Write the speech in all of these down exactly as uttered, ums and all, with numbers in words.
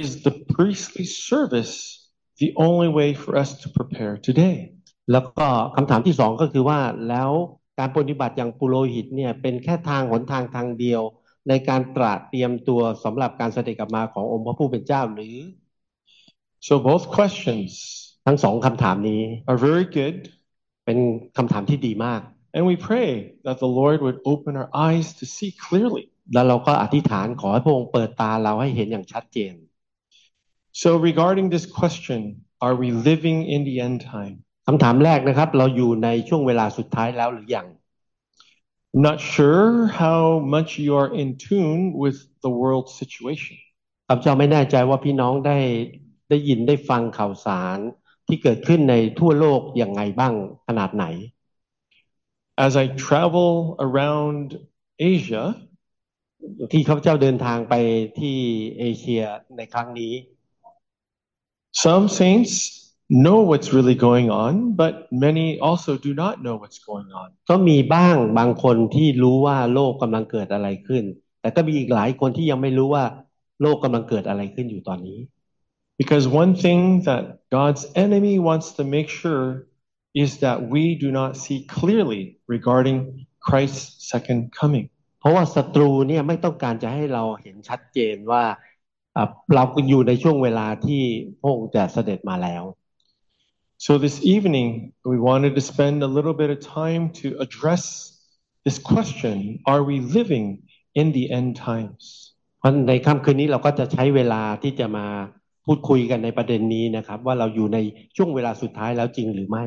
is the priestly service the only way for us to prepare today? แล้วก็คำถามที่สองก็คือว่าแล้วการปฏิบัติอย่างปุโรหิตเนี่ยเป็นแค่ทางหนทางทางเดียวในการตระเตรียมตัวสำหรับการเสด็จกลับมาขององค์พระผู้เป็นเจ้าหรือ So both questions ทั้งสองคำถามนี้ are very good เป็นคำถามที่ดีมาก and we pray that the Lord would open our eyes to see clearly แล้วเราก็อธิษฐานขอให้พระองค์เปิดตาเราให้เห็นอย่างชัดเจน So regarding this question, are we living in the end time? คำถามแรกนะครับเราอยู่ในช่วงเวลาสุดท้ายแล้วหรือยัง I'm not sure how much you are in tune with the world situation. ข้าพเจ้าไม่แน่ใจว่าพี่น้องได้ได้ยินได้ฟังข่าวสารที่เกิดขึ้นในทั่วโลกอย่างไรบ้างขนาดไหน As I travel around Asia, ที่ข้าพเจ้าเดินทางไปที่เอเชียในครั้งนี้ some saints know what's really going on, but many also do not know what's going on. ก็มีบ้างบางคนที่รู้ว่าโลกกำลังเกิดอะไรขึ้นแต่ก็มีอีกหลายคนที่ยังไม่รู้ว่าโลกกำลังเกิดอะไรขึ้นอยู่ตอนนี้ Because one thing that God's enemy wants to make sure is that we do not see clearly regarding Christ's second coming. เพราะว่าศัตรูเนี่ยไม่ต้องการจะให้เราเห็นชัดเจนว่าเราอยู่ในช่วงเวลาที่พระองค์จะเสด็จมาแล้ว So this evening we wanted to spend a little bit of time to address this question: Are we living in the end times? เพราะในค่ำคืนนี้เราก็จะใช้เวลาที่จะมาพูดคุยกันในประเด็นนี้นะครับว่าเราอยู่ในช่วงเวลาสุดท้ายแล้วจริงหรือไม่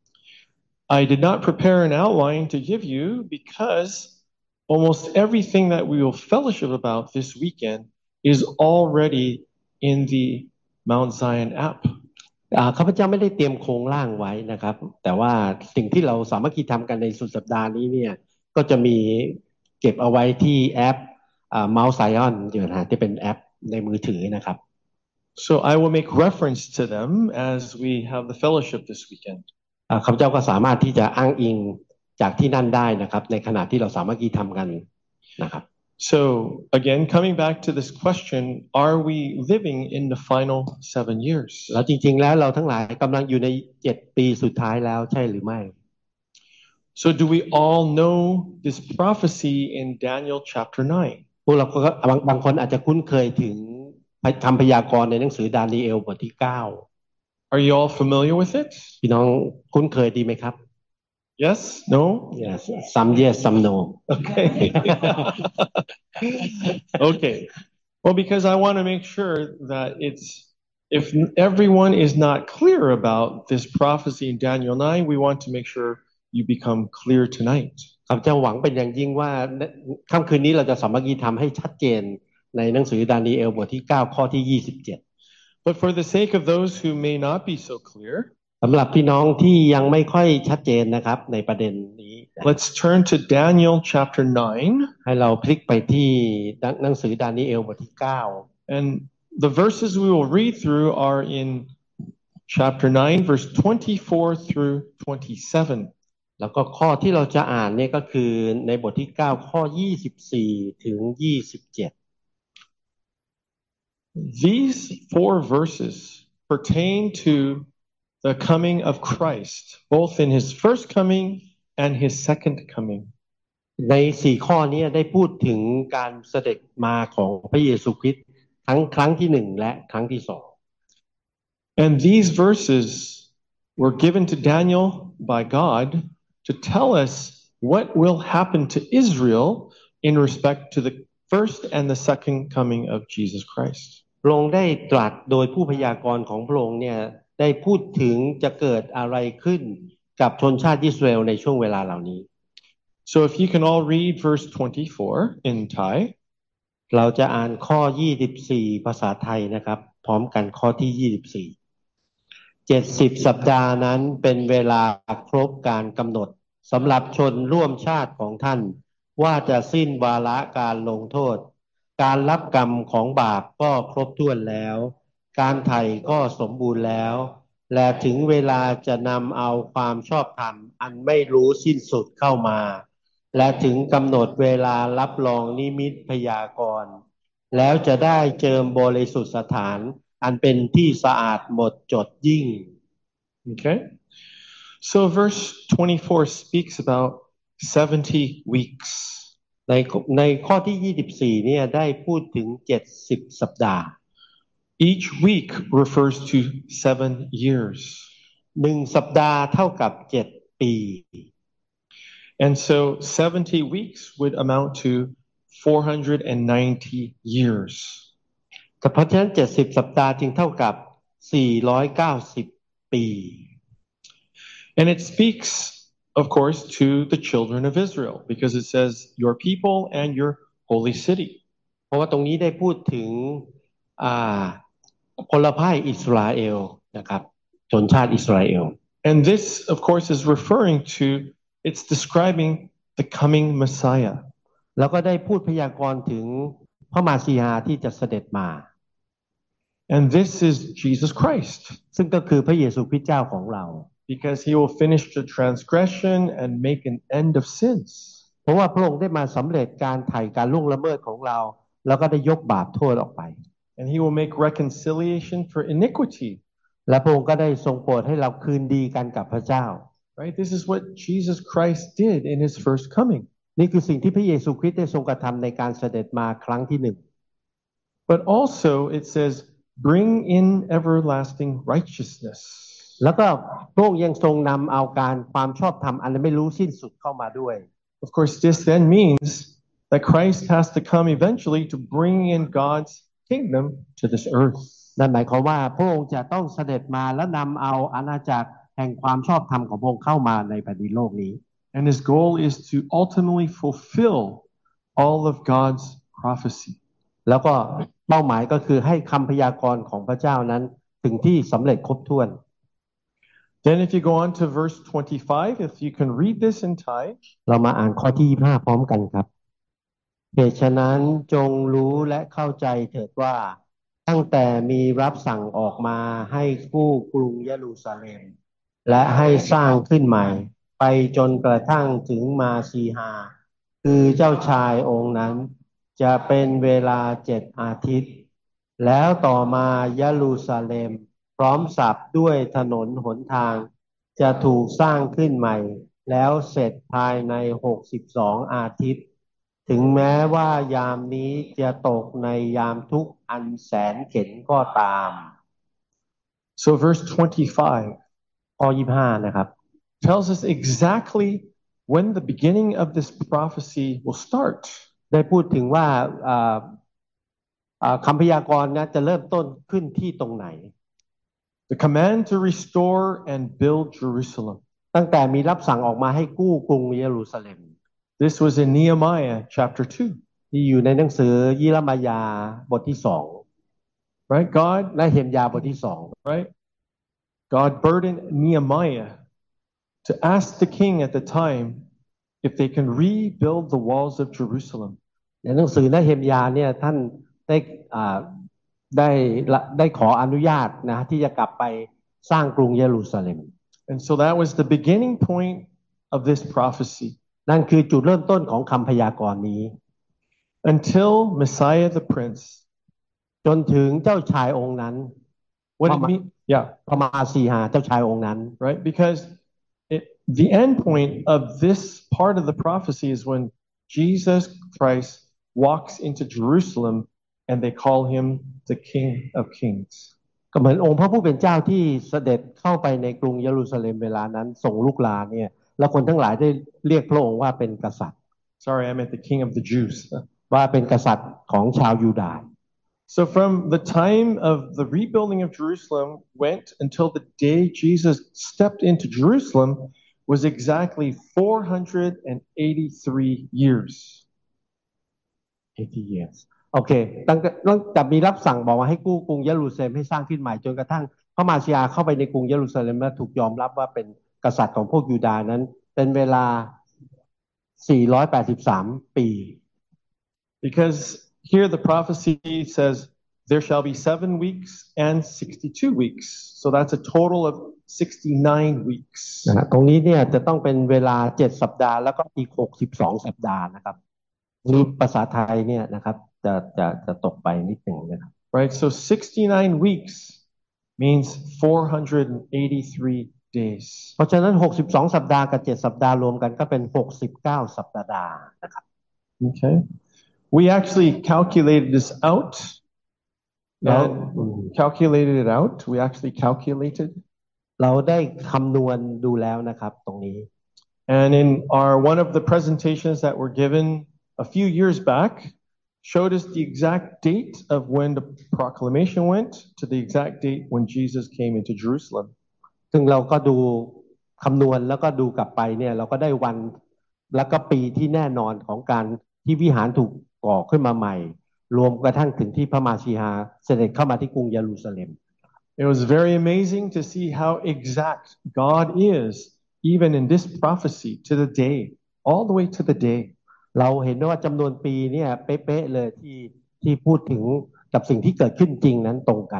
I did not prepare an outline to give you because almost everything that we will fellowship about this weekend is already in the Mount Zion app. ข้าพเจ้าไม่ได้เตรียมโครงร่างไว้นะครับแต่ว่าสิ่งที่เราสามัคคีทำกันในสุดสัปดาห์นี้เนี่ยก็จะมีเก็บเอาไว้ที่แอป Mount Zion อยู่นะที่เป็นแอปในมือถือนะครับ So I will make reference to them as we have the fellowship this weekend. ข้าพเจ้าก็สามารถที่จะอ้างอิงจากที่นั่นได้นะครับในขณะที่เราสามัคคีทำกันนะครับ So again, coming back to this question, are we living in the final seven years? แล้วจริงๆแล้วเราทั้งหลายกำลังอยู่ในเจ็ดปีสุดท้ายแล้วใช่หรือไม่ So do we all know this prophecy in Daniel chapter nine? พวกเราก็บางบางคนอาจจะคุ้นเคยถึงคำพยากรณ์ในหนังสือดานีเอลบทที่เก้า Are you all familiar with it? พี่น้องคุ้นเคยดีไหมครับ Yes? No? Yes. Some yes, some no. Okay. Okay. Well, because I want to make sure that it's, if everyone is not clear about this prophecy in Daniel nine, we want to make sure you become clear tonight. ข้าพเจ้าหวังเป็นอย่างยิ่งว่าค่ำคืนนี้เราจะสามัคคีทำให้ชัดเจนในหนังสือดานีเอลบทที่เก้าข้อที่ยี่สิบเจ็ด But for the sake of those who may not be so clear, สำหรับพี่น้องที่ยังไม่ค่อยชัดเจนนะครับในประเด็นนี้ let's turn to Daniel chapter nine. ให้เราพลิกไปที่หนังสือดานีเอลบทที่เก้า And the verses we will read through are in chapter nine, verse twenty-four through twenty-seven. แล้วก็ข้อที่เราจะอ่านเนี่ยก็คือในบทที่เก้าข้อยี่สิบสี่ถึงยี่สิบเจ็ด These four verses pertain to the coming of Christ, both in his first coming and his second coming. ในสี่ข้อนี้ได้พูดถึงการเสด็จมาของพระเยซูคริสต์ทั้งครั้งที่หนึ่งและครั้งที่สอง And these verses were given to Daniel by God to tell us what will happen to Israel in respect to the first and the second coming of Jesus Christ. พระองค์ได้ตรัสโดยผู้พยากรณ์ของพระองค์เนี่ยได้พูดถึงจะเกิดอะไรขึ้นกับชนชาติอิสราเอลในช่วงเวลาเหล่านี้ So if you can all read verse twenty-four in Thai, เราจะอ่านข้อยี่สิบสี่ภาษาไทยนะครับพร้อมกันข้อที่ยี่สิบสี่ เจ็ดสิบสัปดาห์นั้นเป็นเวลาครบการกำหนดสำหรับชนร่วมชาติของท่านว่าจะสิ้นวาระการลงโทษการรับกรรมของบาปก็ครบถ้วนแล้วการไถ่ก็สมบูรณ์แล้วและถึงเวลาจะนำเอาความชอบธรรมอันไม่รู้สิ้นสุดเข้ามาและถึงกำหนดเวลารับรองนิมิตพยากรณ์แล้วจะได้เจิมบริสุทธิ์สถานอันเป็นที่สะอาดหมดจดยิ่ง Okay? So verse twenty-four speaks about seventy weeks. ในในข้อที่ยี่สิบสี่เนี่ยได้พูดถึงเจ็ดสิบสัปดาห์ Each week refers to seven years. หนึ่งสัปดาห์เท่ากับเจ็ดปี And so seventy weeks would amount to four hundred ninety years. เพราะฉะนั้นเจ็ดสิบสัปดาห์จึงเท่ากับสี่ร้อยเก้าสิบปี And it speaks, of course, to the children of Israel because it says your people and your holy city. เพราะว่าตรงนี้ได้พูดถึงอ่าพลพ่ายอิสราเอลนะครับชนชาติอิสราเอล And this, of course, is referring to, it's describing the coming Messiah. แล้วก็ได้พูดพยากรณ์ถึงพระมาสีหาที่จะเสด็จมา And this is Jesus Christ. ซึ่งก็คือพระเยซูคริสต์เจ้าของเรา Because he will finish the transgression and make an end of sins. เพราะว่าพระองค์ได้มาสำเร็จการไถ่การล่วงละเมิดของเราแล้วก็ได้ยกบาปโทษออกไป And he will make reconciliation for iniquity. และพระองค์ก็ได้ทรงโปรดให้เราคืนดีกันกับพระเจ้า Right? This is what Jesus Christ did in his first coming. นี่คือสิ่งที่พระเยซูคริสต์ได้ทรงกระทำในการเสด็จมาครั้งที่หนึ่ง But also it says, bring in everlasting righteousness. แล้วก็พระองค์ยังทรงนำเอาการความชอบธรรมอันไม่รู้สิ้นสุดเข้ามาด้วย Of course, this then means that Christ has to come eventually to bring in God's kingdom to this earth. นั่นหมายความว่าพระองค์จะต้องเสด็จมาและนำเอาอาณาจักรแห่งความชอบธรรมของพระองค์เข้ามาในแผ่นดินโลกนี้ And his goal is to ultimately fulfill all of God's prophecy. แล้วก็เป้าหมายก็คือให้คำพยากรณ์ของพระเจ้านั้นถึงที่สำเร็จครบถ้วน Then if you go on to verse twenty-five, if you can read this in Thai. เรามาอ่านข้อที่ยี่สิบห้าพร้อมกันครับเหตุฉะนั้นจงรู้และเข้าใจเถิดว่าตั้งแต่มีรับสั่งออกมาให้กู้กรุงเยรูซาเล็มและให้สร้างขึ้นใหม่ไปจนกระทั่งถึงมาซีฮาคือเจ้าชายองค์นั้นจะเป็นเวลาเจ็ดอาทิตย์แล้วต่อมาเยรูซาเล็มพร้อมสับด้วยถนนหนทางจะถูกสร้างขึ้นใหม่แล้วเสร็จภายในหกสิบสองอาทิตย์ถึงแม้ว่ายามนี้จะตกในยามทุกข์อันแสนเข็ญก็ตาม So verse twenty-five ข้อยี่สิบห้านะครับ tells us exactly when the beginning of this prophecy will start. ได้พูดถึงว่าคำพยากรณ์นะจะเริ่มต้นขึ้นที่ตรงไหน The command to restore and build Jerusalem. ตั้งแต่มีรับสั่งออกมาให้กู้กรุงเยรูซาเล็ม This was in Nehemiah chapter two. ที่อยู่ในหนังสือยิรมายาบทที่สอง Right? God และเฮมยาบทที่สอง Right? God burdened Nehemiah to ask the king at the time if they can rebuild the walls of Jerusalem. ในหนังสือและเฮมยาเนี่ยท่านได้ได้ได้ขออนุญาตนะที่จะกลับไปสร้างกรุงเยรูซาเล็ม And so that was the beginning point of this prophecy. นั่นคือจุดเริ่มต้นของคำพยากรณ์นี้ Until Messiah the Prince. จนถึงเจ้าชายองค์นั้น What it mean? Yeah. พระมาสีหาเจ้าชายองค์นั้น Right? Because it, the end point of this part of the prophecy is when Jesus Christ walks into Jerusalem and they call him the King of Kings. ก็เหมือนองค์พระผู้เป็นเจ้าที่เสด็จเข้าไปในกรุงเยรูซาเล็มเวลานั้นส่งลูกลาเนี่ยแล้วคนทั้งหลายได้เรียกพระองค์ว่าเป็นกษัตริย์ Sorry, I meant the King of the Jews. ว่าเป็นกษัตริย์ของชาวยูดาห์ So from the time of the rebuilding of Jerusalem went until the day Jesus stepped into Jerusalem was exactly four hundred eighty-three years. eighty years โอเคตั้งแต่มีรับสั่งบอกว่าให้กู้กรุงเยรูซาเล็มให้สร้างขึ้นใหม่จนกระทั่งพระมาชียาเข้าไปในกรุงเยรูซาเล็มและถูกยอมรับว่าเป็นกษัตริย์ของพวกยูดาห์นั้นเป็นเวลาสี่ร้อยแปดสิบสามปี Because here the prophecy says there shall be seven weeks and sixty-two weeks. So that's a total of sixty-nine weeks. นะตรงนี้เนี่ยจะต้องเป็นเวลาเจ็ดสัปดาห์แล้วก็อีกหกสิบสองสัปดาห์นะครับนี่ภาษาไทยเนี่ยนะครับจะจะจะตกไปนิดหนึ่งนะครับ right? So sixty-nine weeks means four hundred eighty-three days. เพราะฉะนั้นหกสิบสองสัปดาห์กับเจ็ดสัปดาห์รวมกันก็เป็นหกสิบเก้าสัปดาห์นะครับ Okay. We actually calculated this out. แล้ว And calculated it out. We actually calculated. เราได้คำนวณดูแล้วนะครับตรงนี้ And in our one of the presentations that were given a few years back showed us the exact date of when the proclamation went to the exact date when Jesus came into Jerusalem. ซึ่งเราก็ดูคำนวณแล้วก็ดูกลับไปเนี่ยเราก็ได้วันแล้วก็ปีที่แน่นอนของการที่วิหารถูกก่อขึ้นมาใหม่รวมกระทั่งถึงที่พระมาชีฮาเสด็จเข้ามาที่กรุงเยรูซาเล็ม It was very amazing to see how exact God is even in this prophecy to the day, all the way to the day. เราเห็นว่าจำนวนปีเนี่ยเป๊ะๆเลยที่ที่พูดถึงกับสิ่งที่เกิดขึ้นจริงนั้นตรงกัน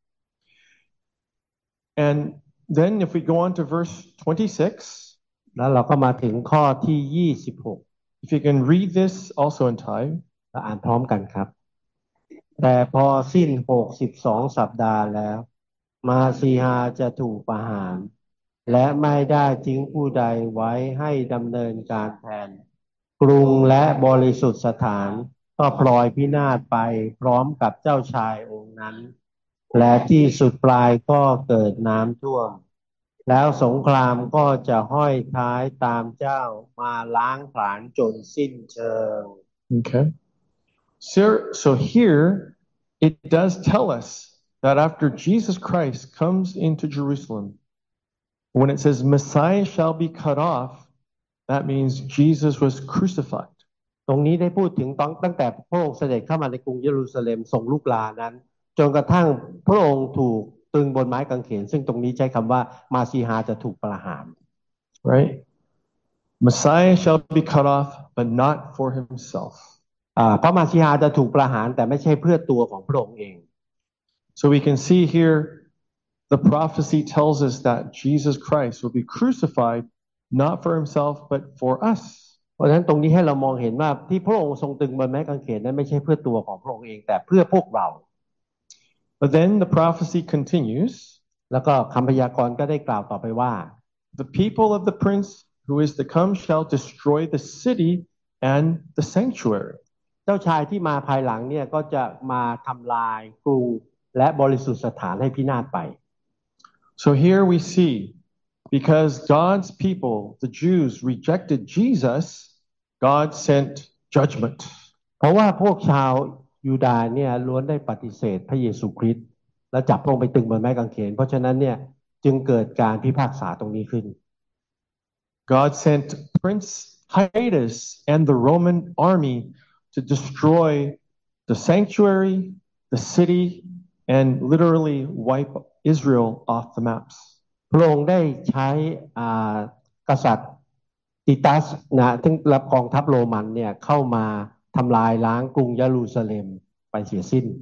And then if we go on to verse twenty-six, แล้วเราก็มาถึงข้อที่ยี่สิบหก if you can read this also in Thai. เราอ่านพร้อมกันครับแต่พอสิ้นหกสิบสองสัปดาห์แล้วมาซีฮาจะถูกประหารและไม่ได้ทิ้งผู้ใดไว้ให้ดำเนินการแทนกรุงและบริสุทธิ์สถานก็พลอยพินาศไปพร้อมกับเจ้าชายองค์นั้นและที่สุดปลายก็เกิดน้ำท่วมแล้วสงครามก็จะห้อยท้ายตามเจ้ามาล้างผลาญจนสิ้นเชิง Okay. So, so here it does tell us that after Jesus Christ comes into Jerusalem, when it says Messiah shall be cut off, that means Jesus was crucified. ตรงนี้ได้พูดถึงตอนตั้งแต่พระองค์เสด็จเข้ามาในกรุงเยรูซาเล็มทรงลูกลานั้นจนกระทั่งพระองค์ถูกตรึงบนไม้กางเขนซึ่งตรงนี้ใช้คำว่ามาซีฮาจะถูกประหาร Right? Messiah shall be cut off, but not for himself. อ่าพระมาซีฮาจะถูกประหารแต่ไม่ใช่เพื่อตัวของพระองค์เอง So we can see here the prophecy tells us that Jesus Christ will be crucified not for himself but for us. เพราะฉะนั้นตรงนี้ให้เรามองเห็นว่าที่พระองค์ทรงตรึงบนไม้กางเขนนั้นไม่ใช่เพื่อตัวของพระองค์เองแต่เพื่อพวกเรา But then the prophecy continues. แล้วก็คำพยากรณ์ก็ได้กล่าวต่อไปว่า The people of the prince who is to come shall destroy the city and the sanctuary. เจ้าชายที่มาภายหลังเนี่ยก็จะมาทำลายกรุงและบริสุทธิ์สถานให้พินาศไป So here we see because God's people, the Jews, rejected Jesus, God sent judgment. เพราะว่าพวกชาวยูดาห์เนี่ยล้วนได้ปฏิเสธพระเยซูคริสต์และจับพระองค์ไปตรึงบนไม้กางเขนเพราะฉะนั้นเนี่ยจึงเกิดการพิพากษาตรงนี้ขึ้น God sent Prince Titus and the Roman army to destroy the sanctuary, the city, and literally wipe Israel off the maps. พระองค์ได้ใช้กษัตริย์ติตัสนะซึ่งรับกองทัพโรมันเนี่ยเข้ามาทำลายล้างกรุงเยรูซาเล็มไปเสียสิ้น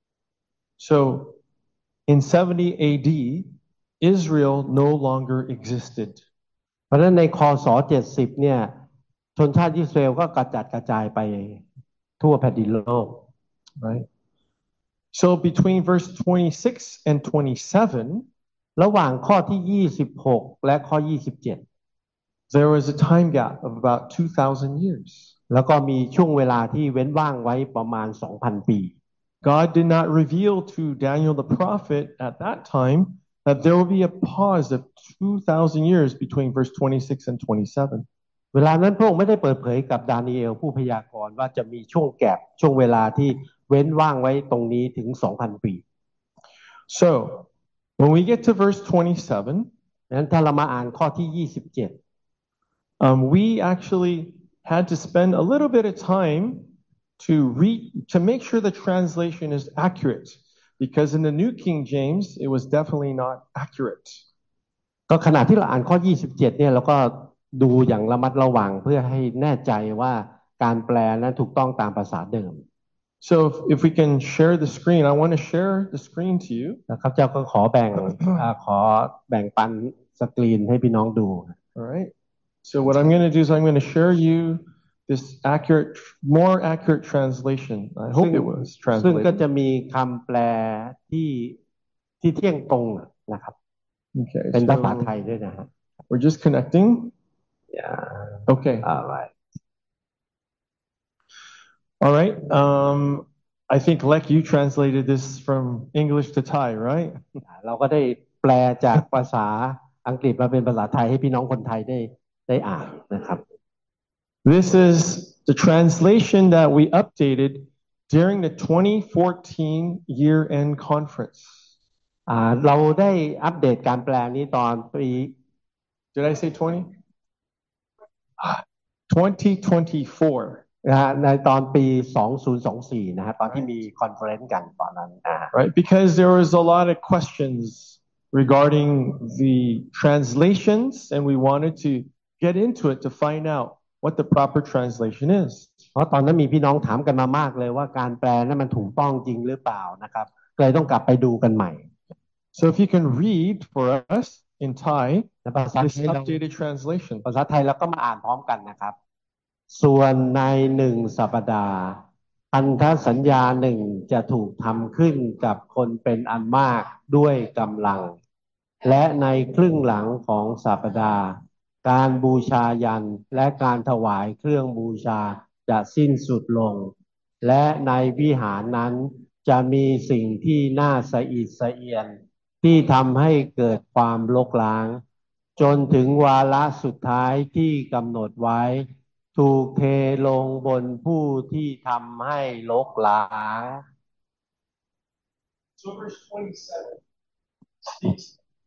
So in seventy A D, Israel no longer existed. เพราะฉะนั้นในคศเจ็ดสิบเนี่ยชนชาติอิสราเอลก็กระจัดกระจายไปทั่วแผ่นดินโลก Right? So between verse twenty-six and twenty-seven, ระหว่างข้อที่ยี่สิบหกและข้อยี่สิบเจ็ด there was a time gap of about two thousand years. แล้วก็มีช่วงเวลาที่เว้นว่างไว้ประมาณ สองพัน ปี God did not reveal to Daniel the prophet at that time that there will be a pause of two thousand years between verse twenty-six and twenty-seven. เวลานั้นพระองค์ไม่ได้เปิดเผยกับดานีเอลผู้พยากรณ์ว่าจะมีช่วงแก็บช่วงเวลาที่เว้นว่างไว้ตรงนี้ถึง สองพัน ปี So when we get to verse twenty-seven, นั้นถ้าเรามาอ่านข้อที่ยี่สิบเจ็ด um, we actually had to spend a little bit of time to read to make sure the translation is accurate, because in the New King James it was definitely not accurate. ก็ขณะที่เราอ่านข้อยี่สิบเจ็ดเนี่ยเราก็ดูอย่างระมัดระวังเพื่อให้แน่ใจว่าการแปลนั้นถูกต้องตามภาษาเดิม So if, if we can share the screen, I want to share the screen to you. นะครับเจ้าก็ขอแบ่ง ขอแบ่งปันสกรีนให้พี่น้องดู All right. So what I'm going to do is I'm going to share you this accurate, more accurate translation. I ซึ่ง hope it was ซึ่งก็ translated. จะมีคำแปลที่ที่เที่ยงตรงนะครับ Okay, เป็นภาษาไท so ยด้วยนะฮะ we're just connecting. yeah Okay. alright All right. Um, I think Lek, you translated this from English to Thai, right? เราก็ได้แปลจากภาษาอังกฤษมาเป็นภาษาไทยให้พี่น้องคนไทยได้ได้อ่านนะครับ This is the translation that we updated during the twenty fourteen year-end conference. อ่าเราได้อัปเดตการแปลนี้ตอนปี Did I say twenty? twenty twenty-four. นะฮะในตอนปีสองพันยี่สิบสี่นะฮะตอนที่มีคอนเฟอเรนซ์กันตอนนั้นอ่า Right, because there was a lot of questions regarding the translations, and we wanted to get into it to find out what the proper translation is. เพราะตอนนั้นมีพี่น้องถามกันมามากเลยว่าการแปลนั้นมันถูกต้องจริงหรือเปล่านะครับเลยต้องกลับไปดูกันใหม่ So if you can read for us in Thai ในภาษา this ไทยเรา updated translation. ภาษาไทยเราก็มาอ่านพร้อมกันนะครับส่วนในหนึ่งสัปดาห์พันธสัญญาหนึ่งจะถูกทำขึ้นกับคนเป็นอันมากด้วยกำลังและในครึ่งหลังของสัปดาห์การบูชายันและการถวายเครื่องบูชาจะสิ้นสุดลงและในวิหารนั้นจะมีสิ่งที่น่าสะอิดสะเอียนที่ทำให้เกิดความรกร้างจนถึงวาระสุดท้ายที่กำหนดไว้ถูกเทลงบนผู้ที่ทำให้รกร้าง So verse twenty-seven speaks.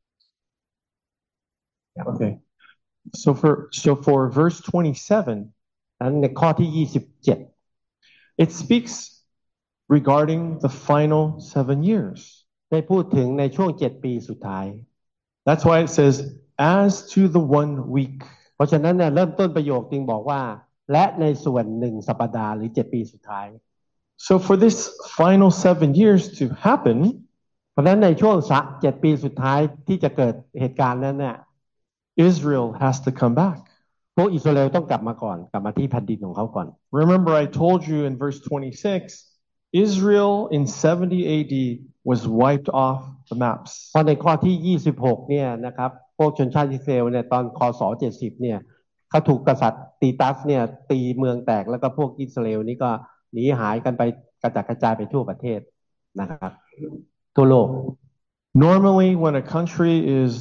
Okay. So for so for verse twenty-seven, นั้นในข้อที่ยี่สิบเจ็ด it speaks regarding the final seven years. ได้พูดถึงในช่วงเจ็ดปีสุดท้าย That's why it says, as to the one week. เพราะฉะนั้นเนี่ยเริ่มต้นประโยคจึงบอกว่าและในส่วนหนึ่งสัปดาห์หรือเจ็ดปีสุดท้าย So for this final seven years to happen, เพราะฉะนั้นในช่วงเจ็ดปีสุดท้ายที่จะเกิดเหตุการณ์นั้นเนี่ย Israel has to come back. พวกอิสราเอลต้องกลับมาก่อนกลับมาที่แผ่นดินของเขาก่อน Remember, I told you in verse twenty-six, Israel in seventy A D was wiped off the maps. เพราะในข้อที่ยี่สิบหกเนี่ยนะครับพวกชนชาติอิสราเอลเนี่ยตอนคศเจ็ดสิบเนี่ยเขาถูกกษัตริย์ตีตัสเนี่ยตีเมืองแตกแล้วก็พวกอิสราเอลนี่ก็หนีหายกันไปกระจัดกระจายไปทั่วประเทศนะครับทั่วโลก Normally, when a country is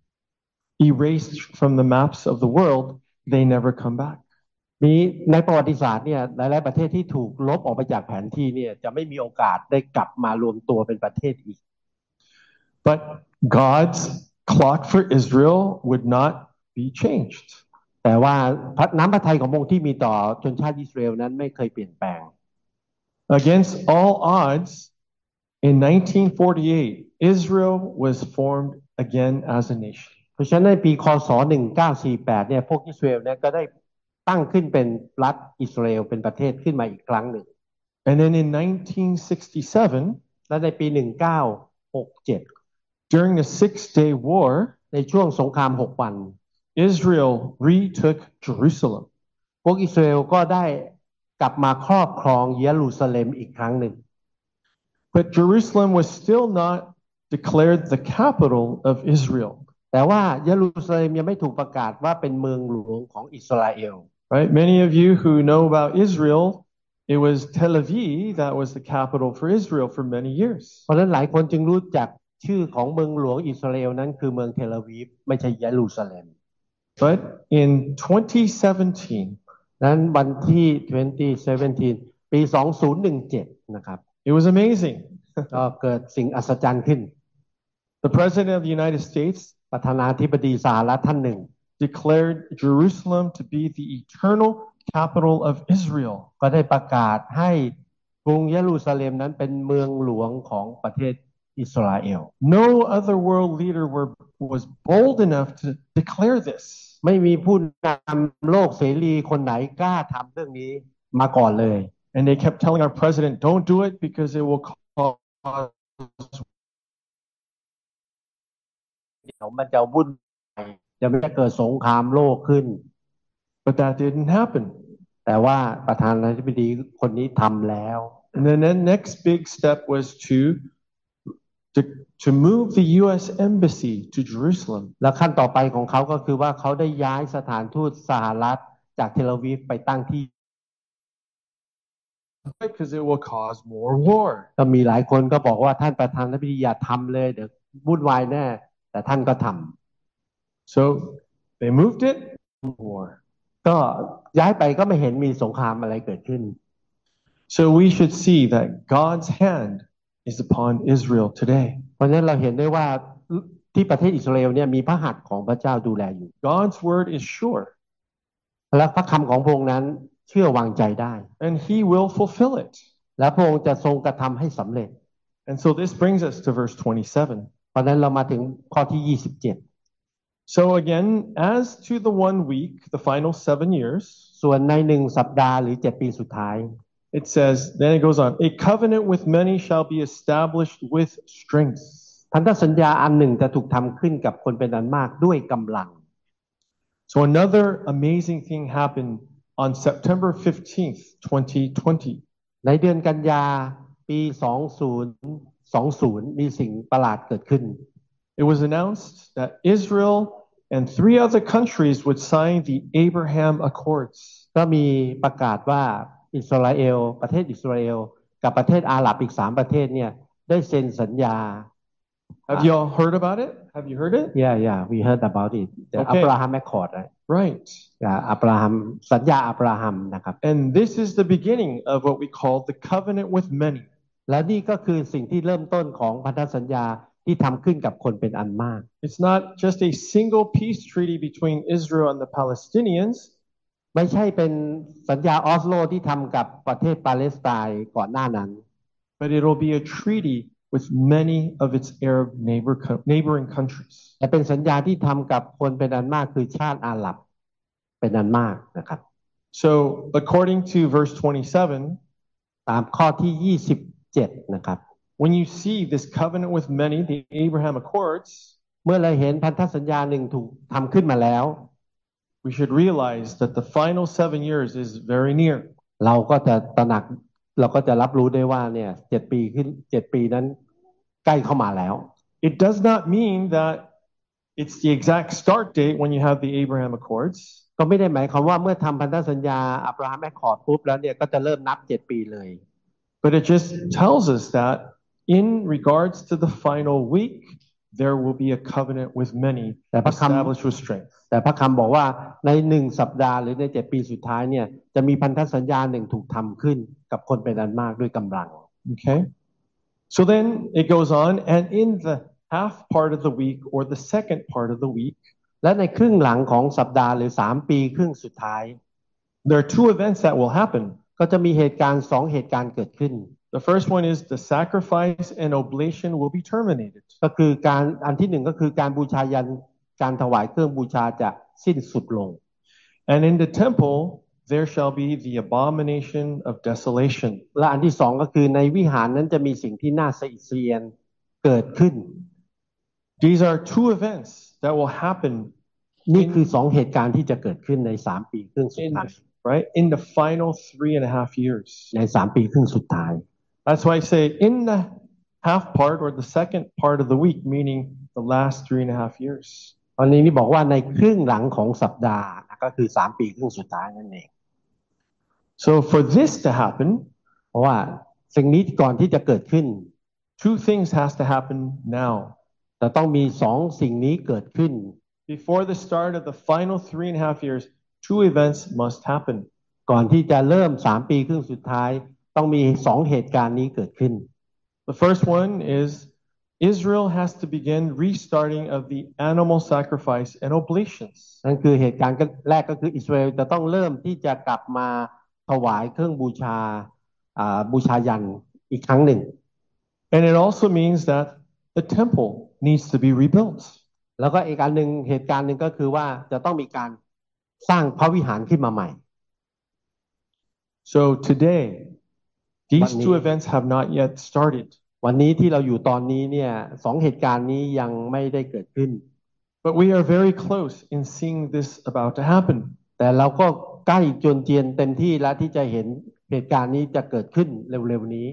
erased from the maps of the world, they never come back. มีในประวัติศาสตร์เนี่ยหลายๆประเทศที่ถูกลบออกไปจากแผนที่เนี่ยจะไม่มีโอกาสได้กลับมารวมตัวเป็นประเทศอีก But God's clock for Israel would not be changed. แต่ว่าน้ำพระทัยของพระองค์ที่มีต่อชนชาติอิสราเอลนั้นไม่เคยเปลี่ยนแปลง Against all odds, in nineteen forty-eight, Israel was formed again as a nation. เพราะฉะนั้นในปีคศหนึ่งพันเก้าร้อยสี่สิบแปดเนี่ยพวกอิสราเอลเนี่ยก็ได้ตั้งขึ้นเป็นรัฐอิสราเอลเป็นประเทศขึ้นมาอีกครั้งหนึ่ง And then in nineteen sixty-seven, และในปีหนึ่งพันเก้าร้อยหกสิบเจ็ด during the Six-Day War, ในช่วงสงครามหกวัน Israel retook Jerusalem. พวกอิสราเอลก็ได้กลับมาครอบครองเยรูซาเล็มอีกครั้งหนึ่ง But Jerusalem was still not declared the capital of Israel. แต่ว่าเยรูซาเล็มยังไม่ถูกประกาศว่าเป็นเมืองหลวงของอิสราเอล Right? Many of you who know about Israel, it was Tel Aviv that was the capital for Israel for many years. เพราะฉะนั้นหลายคนจึงรู้จักชื่อของเมืองหลวงอิสราเอลนั้นคือเมืองเทลอาวีฟไม่ใช่เยรูซาเล็ม But in twenty seventeen, นั้นวันที่ twenty seventeen ปีสองพันสิบเจ็ดนะครับ it was amazing. ก็เกิดสิ่งอัศจรรย์ขึ้น The President of the United States ประธานาธิบดีสหรัฐท่านหนึ่ง declared Jerusalem to be the eternal capital of Israel. ก็ได้ประกาศให้กรุงเยรูซาเล็มนั้นเป็นเมืองหลวงของประเทศอิสราเอล No other world leader were, was bold enough to declare this. ไม่มีผู้นำโลกเสรีคนไหนกล้าทำเรื่องนี้มาก่อนเลย And they kept telling our president, don't do it because it will cause เดี๋ยวมันจะวุ่นวายจะไม่เกิดสงครามโลกขึ้น But that didn't happen. แต่ว่าประธานาธิบดีคนนี้ทำแล้ว And then the next big step was to to to move the U S embassy to Jerusalem. แล้วขั้นต่อไปของเขาก็คือว่าเขาได้ย้ายสถานทูตสหรัฐจากเทลอาวีฟไปตั้งที่ because it will cause more war. ก็มีหลายคนก็บอกว่าท่านประธานาธิบดีอย่าทำเลยเดี๋ยววุ่นวายแน่แต่ท่านก็ทำ So they moved it, war. ก็ย้ายไปก็ไม่เห็นมีสงครามอะไรเกิดขึ้น So we should see that God's hand is upon Israel today. เพราะฉะนั้นเราเห็นได้ว่าที่ประเทศอิสราเอลเนี่ยมีพระหัตถ์ของพระเจ้าดูแลอยู่ God's word is sure. และพระคำของพระองค์นั้นเชื่อวางใจได้ And He will fulfill it. และพระองค์จะทรงกระทำให้สำเร็จ And so this brings us to verse twenty-seven. เพราะฉะนั้นเรามาถึงข้อที่ยี่สิบเจ็ด So again, as to the one week, the final seven years, ส่วนในหนึ่งสัปดาห์หรือเจ็ดปีสุดท้าย it says, then it goes on, a covenant with many shall be established with strength. พันธสัญญาอันหนึ่งจะถูกทำขึ้นกับคนเป็นอันมากด้วยกำลัง So another amazing thing happened on September fifteenth, twenty twenty. ในเดือนกันยาปีสองพันยี่สิบมีสิ่งประหลาดเกิดขึ้น It was announced that Israel and three other countries would sign the Abraham Accords. ก็มีประกาศว่าอิสราเอลประเทศอิสราเอลกับประเทศอาหรับอีกสามประเทศเนี่ยได้เซ็นสัญญา Have you all heard about it? Have you heard it? Yeah yeah we heard about it the Okay. Abraham Accord right Right. อับราฮัมสัญญาอับราฮัมนะครับ And this is the beginning of what we call the covenant with many. และนี่ก็คือสิ่งที่เริ่มต้นของพันธสัญญาที่ทำขึ้นกับคนเป็นอันมาก It's not just a single peace treaty between Israel and the Palestinians, ไม่ใช่เป็นสัญญาออสโลที่ทำกับประเทศปาเลสไตน์ก่อนหน้านั้น but it'll be a treaty with many of its Arab neighbor, neighboring countries. และเป็นสัญญาที่ทำกับคนเป็นอันมากคือชาติอาหรับเป็นอันมากนะครับ So according to verse twenty-seven, ตามข้อที่ยี่สิบเจ็ดนะครับ when you see this covenant with many, the Abraham Accords, เมื่อเราเห็นพันธสัญญาหนึ่งถูกทำขึ้นมาแล้ว we should realize that the final seven years is very near. เราก็จะตระหนักเราก็จะรับรู้ได้ว่าเนี่ยเจ็ดปีขึ้นเจ็ดปีนั้นใกล้เข้ามาแล้ว It does not mean that it's the exact start date when you have the Abraham Accords. ก็ไม่ได้หมายความว่าเมื่อทำพันธสัญญาอับราฮัมแอคคอร์ดปุ๊บแล้วเนี่ยก็จะเริ่มนับเจ็ดปีเลย But it just tells us that in regards to the final week, there will be a covenant with many แต่พระคำ established with strength. แต่พระคำบอกว่าในหนึ่งสัปดาห์หรือในเจ็ดปีสุดท้ายเนี่ยจะมีพันธสัญญาหนึ่งถูกทำขึ้นกับคนเป็นอันมากด้วยกำลัง Okay? So then it goes on, and in the half part of the week or the second part of the week, และในครึ่งหลังของสัปดาห์หรือสามปีครึ่งสุดท้าย there are two events that will happen. ก็จะมีเหตุการณ์สองเหตุการณ์เกิดขึ้น The first one is the sacrifice and oblation will be terminated. ก็คือการอันที่หนึ่งก็คือการบูชายันการถวายเครื่องบูชาจะสิ้นสุดลง And in the temple, there shall be the abomination of desolation. และอันที่สองก็คือในวิหารนั้นจะมีสิ่งที่น่าสะอิดสะเอียนเกิดขึ้น These are two events that will happen นี่คือสองเหตุการณ์ที่จะเกิดขึ้นในสามปีครึ่งสุด in, ท้าย right, in the final three and a half years. ในสามปีครึ่งสุดท้าย That's why I say in the half part or the second part of the week, meaning the last three and a half years. ตอนนี้นี่บอกว่าในครึ่งหลังของสัปดาห์นะก็คือสามปีครึ่งสุดท้ายนั่นเอง So for this to happen, เพราะว่าสิ่งนี้ก่อนที่จะเกิดขึ้น two things has to happen now. แต่ต้องมีสองสิ่งนี้เกิดขึ้น Before the start of the final three and a half years, two events must happen. ก่อนที่จะเริ่มสามปีครึ่งสุดท้ายต้องมีสองเหตุการณ์นี้เกิดขึ้น The first one is Israel has to begin restarting of the animal sacrifice and oblations. นั่นคือเหตุการณ์แรกก็คืออิสราเอลจะต้องเริ่มที่จะกลับมาถวายเครื่องบูชาบูชายันอีกครั้งหนึ่ง And it also means that the temple needs to be rebuilt. แล้วก็อีกอันหนึ่งเหตุการณ์หนึ่งก็คือว่าจะต้องมีการสร้างพระวิหารขึ้นมาใหม่ So today, these two events have not yet started. วันนี้ที่เราอยู่ตอนนี้เนี่ยสองเหตุการณ์นี้ยังไม่ได้เกิดขึ้น But we are very close in seeing this about to happen. แต่เราก็ใกล้จวนเจียนเต็มที่แล้วที่จะเห็นเหตุการณ์นี้จะเกิดขึ้นเร็วๆนี้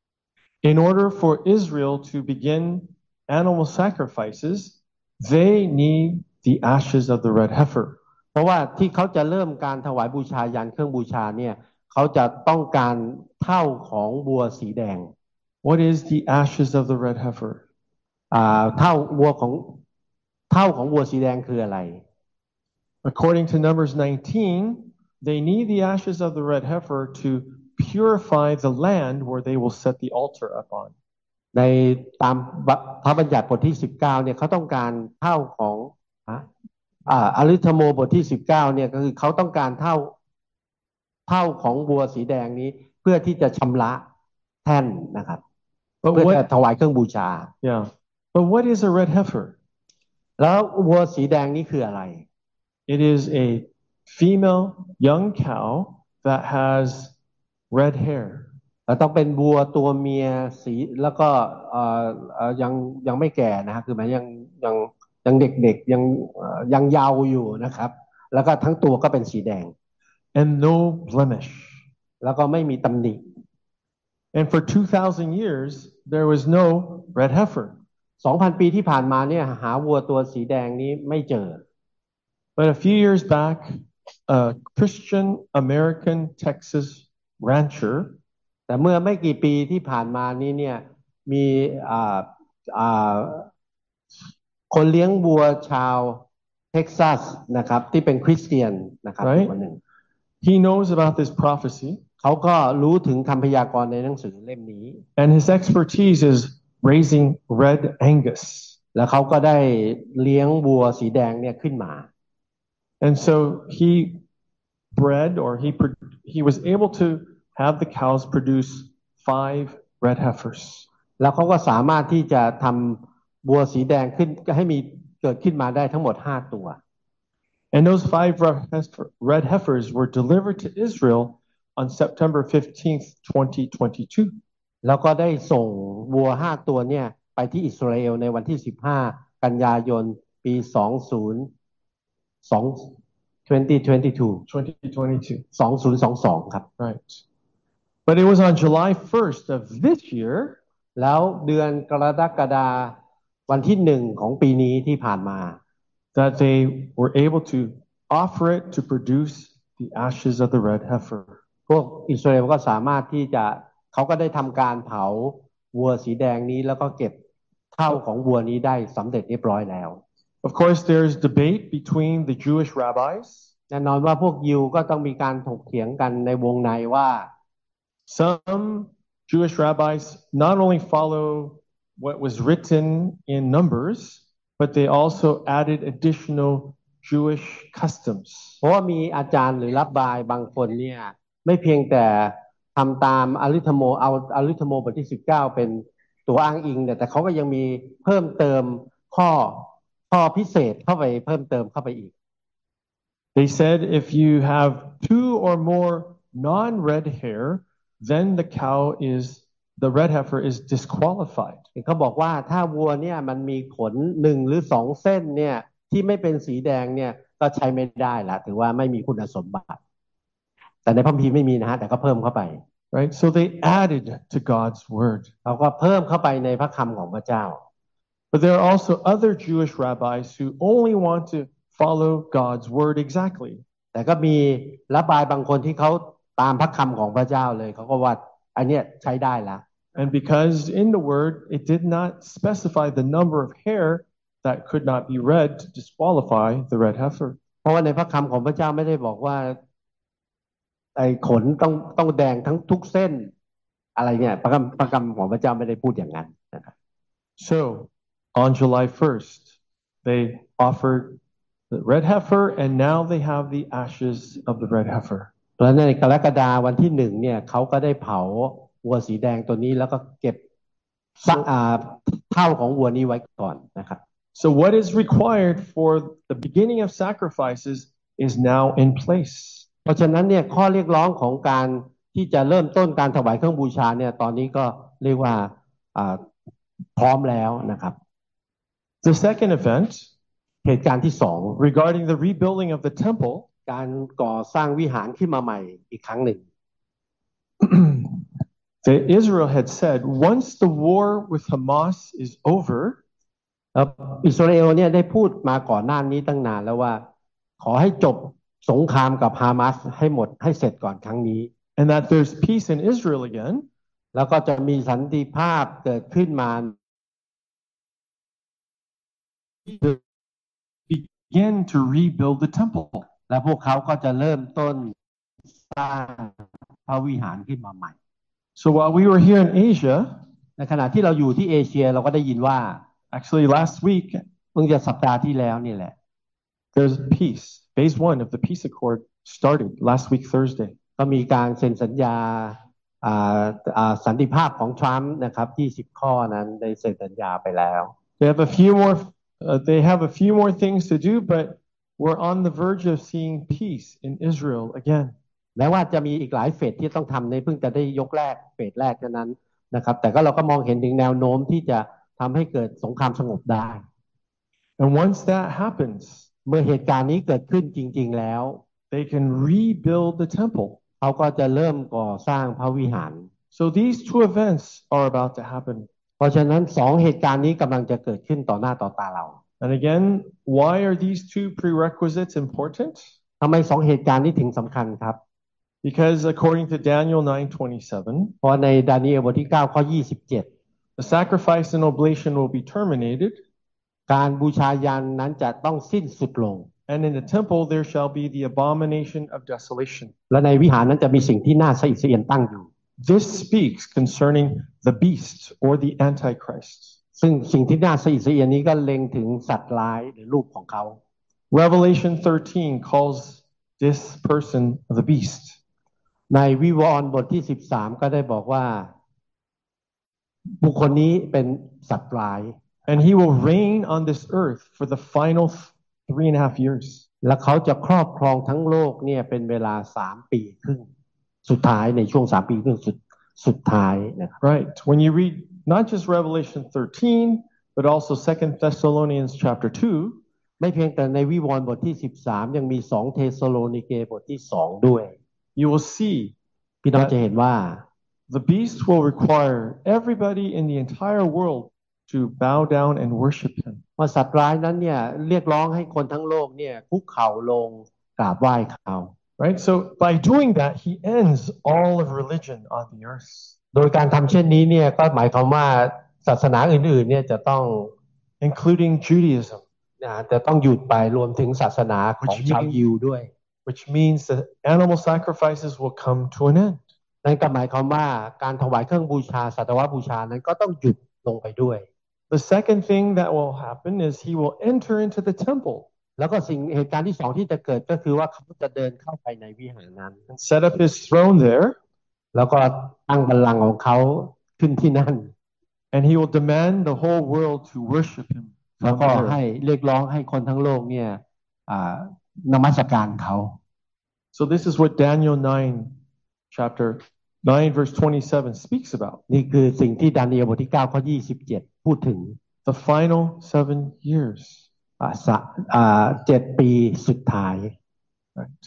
In order for Israel to begin animal sacrifices, they need the ashes of the red heifer. เพราะว่าที่เขาจะเริ่มการถวายบูชายันเครื่องบูชาเนี่ยเขาจะต้องการเท่าของวัวสีแดง What is the ashes of the red heifer? อ่าเท่าวัวของเท่าของวัวสีแดงคืออะไร According to Numbers nineteen, they need the ashes of the red heifer to purify the land where they will set the altar upon. ในตามพระบัญญัติบทที่สิบเก้าเนี่ยเขาต้องการเท่าของอ่าอริธโมบทที่สิบเก้าเนี่ยก็คือเขาต้องการเท่าเท่าของวัวสีแดงนี้เพื่อที่จะชำระแท่นนะครับเพื่อจะถวายเครื่องบูชา Yeah. But what is a red heifer? แล้ววัวสีแดงนี้คืออะไร It is a female young cow that has red hair. ต้องเป็นวัวตัวเมียสีแล้วก็เอ่อยังยังไม่แก่นะฮะคือหมายยังยังยังเด็กๆยังยังเยาว์อยู่นะครับแล้วก็ทั้งตัวก็เป็นสีแดง and no blemish แล้วก็ไม่มีตำหนิ and for two thousand years there was no red heifer สองพัน ปีที่ผ่านมาเนี่ยหาวัวตัวสีแดงนี้ไม่เจอ but a few years back a Christian American Texas rancher แต่เมื่อไม่กี่ปีที่ผ่านมานี้เนี่ยมีอ่าอ่าคนเลี้ยงวัวชาวเท็กซัสนะครับที่เป็นคริสเตียนนะครับคนหนึ่ง he knows about this prophecy เขาก็รู้ถึงคำพยากรณ์ในหนังสือเล่มนี้ and his expertise is raising red Angus แล้วเขาก็ได้เลี้ยงวัวสีแดงเนี่ยขึ้นมา and so he bred or he he was able to have the cows produce five red heifers แล้วเขาก็สามารถที่จะทำวัวสีแดงขึ้นให้มีเกิดขึ้นมาได้ทั้งหมดห้าตัว and those five red heifers were delivered to Israel on September fifteenth, twenty twenty-two แล้วก็ได้ส่งวัวห้าตัวเนี่ยไปที่อิสราเอลในวันที่สิบห้ากันยายนปีสองพันยี่สิบสอง twenty twenty-two สองพันยี่สิบสองครับ right but it was on July first of this year แล้วเดือนกรกฎาคมวันที่หนึ่งของปีนี้ที่ผ่านมา that they were able to offer it to produce the ashes of the red heifer พวกอิสราเอลก็สามารถที่จะเขาก็ได้ทำการเผาวัวสีแดงนี้แล้วก็เก็บเท่าของวัวนี้ได้สำเร็จเรียบร้อยแล้ว Of course there's debate between the Jewish rabbis แน่นอนว่าพวกยิวก็ต้องมีการถกเถียงกันในวงในว่า some Jewish rabbis not only follow what was written in Numbers but they also added additional Jewish customs เพราะว่ามีอาจารย์หรือรับบายบางคนเนี่ยไม่เพียงแต่ทำตามอริธโมเอาอริธโมบทที่สิบเก้าเป็นตัวอ้างอิงแต่แต่เขาก็ยังมีเพิ่มเติมข้อข้อพิเศษเข้าไปเพิ่มเติมเข้าไปอีก They said if you have two or more non-red hair then the cow is the red heifer is disqualified เขาบอกว่าถ้าวัวเนี่ยมันมีขนหนึ่งหรือสองเส้นเนี่ยที่ไม่เป็นสีแดงเนี่ยก็ใช้ไม่ได้ละถือว่าไม่มีคุณสมบัติแต่ในพระคัมภีร์ไม่มีนะฮะแต่ก็เพิ่มเข้าไป right so they added to God's word เขาก็เพิ่มเข้าไปในพระคำของพระเจ้า but there are also other Jewish rabbis who only want to follow God's word exactly แต่ก็มีรับบายบางคนที่เขาตามพระคำของพระเจ้าเลยเขาก็ว่าอันเนี้ยใช้ได้ละ and because in the word it did not specify the number of hair that could not be read to disqualify the red heifer เพราะว่าในพระคำของพระเจ้าไม่ได้บอกว่าไอ้ขนต้องต้องแดงทั้งทุกเส้นอะไรเนี่ยพระคำพระคำของพระเจ้าไม่ได้พูดอย่างนั้นนะครับ so on July first they offered the red heifer and now they have the ashes of the red heifer แล้วในกรกฎาคมวันที่หนึ่งเนี่ยเขาก็ได้เผาวัวสีแดงตัวนี้แล้วก็เก็บเท่าของวัวนี้ไว้ก่อนนะครับ so what is required for the beginning of sacrifices is now in place เพราะฉะนั้นเนี่ยข้อเรียกร้องของการที่จะเริ่มต้นการถวายเครื่องบูชาเนี่ยตอนนี้ก็เรียกว่าพร้อมแล้วนะครับ the second event เหตุการณ์ที่สอง regarding the rebuilding of the temple การก่อสร้างวิหารขึ้นมาใหม่อีกครั้งหนึ่ง that Israel had said, once the war with Hamas is over, แล้วอิสราเอลเนี่ยได้พูดมาก่อนหน้านี้ตั้งนานแล้วว่าขอให้จบสงครามกับฮามาสให้หมดให้เสร็จก่อนครั้งนี้ and that there's peace in Israel again, แล้วก็จะมีสันติภาพเกิดขึ้นมา begin to rebuild the temple. และพวกเขาก็จะเริ่มต้นสร้างพระวิหารขึ้นมาใหม่ So while we were here in Asia, ในขณะที่เราอยู่ที่เอเชียเราก็ได้ยินว่า actually last week, เพิ่งจะสัปดาห์ที่แล้วนี่แหละ there's peace. Phase one of the peace accord started last week Thursday. ก็มีการเซ็นสัญญาสันติภาพของทรัมป์นะครับที่สิบข้อนั้นได้เซ็นสัญญาไปแล้ว They have a few more uh, they have a few more things to do, but we're on the verge of seeing peace in Israel again. แม้ว่าจะมีอีกหลายเฟสที่ต้องทำในเพิ่งจะได้ยกแรกเฟสแรกเท่านั้นนะครับแต่ก็เราก็มองเห็นถึงแนวโน้มที่จะทำให้เกิดสงครามสงบได้ And once that happens, เมื่อเหตุการณ์นี้เกิดขึ้นจริงๆแล้ว they can rebuild the temple. เขาก็จะเริ่มก่อสร้างพระวิหาร So these two events are about to happen. เพราะฉะนั้นสองเหตุการณ์นี้กำลังจะเกิดขึ้นต่อหน้าต่อตาเรา And again, why are these two prerequisites important? ทำไมสองเหตุการณ์นี้ถึงสำคัญครับ Because according to Daniel nine twenty-seven, เพราะในดานีเอลบทที่เก้าข้อยี่สิบเจ็ด the sacrifice and oblation will be terminated, การบูชายันนั้นจะต้องสิ้นสุดลง and in the temple there shall be the abomination of desolation. และในวิหารนั้นจะมีสิ่งที่น่าสะอิดสะเอียนตั้งอยู่ This speaks concerning the beast or the Antichrist. ซึ่งสิ่งที่น่าสะอิดสะเอียนนี้ก็เล็งถึงสัตว์ร้ายหรือรูปของเขา Revelation thirteen calls this person the beast. ในวิวรณ์บทที่สิบสามก็ได้บอกว่าบุคคลนี้เป็นสัตว์ร้าย And he will reign on this earth for the final three and a half years. และเขาจะครอบครองทั้งโลกเนี่ยเป็นเวลาสามปีครึ่งสุดท้ายในช่วงสามปีครึ่งสุดสุดท้ายนะครับ Right. When you read not just Revelation thirteen, but also Second Thessalonians chapter two, ไม่เพียงแต่ในวิวรณ์บทที่สิบสามยังมีสองเทสโลนิเกบทที่สองด้วย you will see พี่น้องจะเห็นว่า the beast will require everybody in the entire world to bow down and worship him. ว่าสัตว์ร้ายนั้นเนี่ยเรียกร้องให้คนทั้งโลกเนี่ยคุกเข่าลงกราบไหว้เขา Right? So by doing that, he ends all of religion on the earth. โดยการทำเช่นนี้เนี่ยก็หมายความว่าศาสนาอื่นๆเนี่ยจะต้อง including Judaism, นะจะต้องหยุดไปรวมถึงศาสนาของชาวยิวด้วย which means that animal sacrifices will come to an end. นั่นก็หมายความว่าการถวายเครื่องบูชาสัตวบูชานั้นก็ต้องหยุดลงไปด้วย The second thing that will happen is he will enter into the temple. แล้วก็สิ่งเหตุการณ์ที่สองที่จะเกิดก็คือว่าเขาจะเดินเข้าไปในวิหารนั้น and set up his throne there. แล้วก็ตั้งบัลลังก์ของเขาขึ้นที่นั่น and he will demand the whole world to worship him. แล้วก็ให้เรียกร้องให้คนทั้งโลกเนี่ยนมัสการเขา So this is what Daniel nine chapter nine verse twenty-seven speaks about. นี่คือสิ่งที่ดานีเอลบทที่เก้าข้อยี่สิบเจ็ดพูดถึง the final seven years. เจ็ดปีสุดท้าย Right.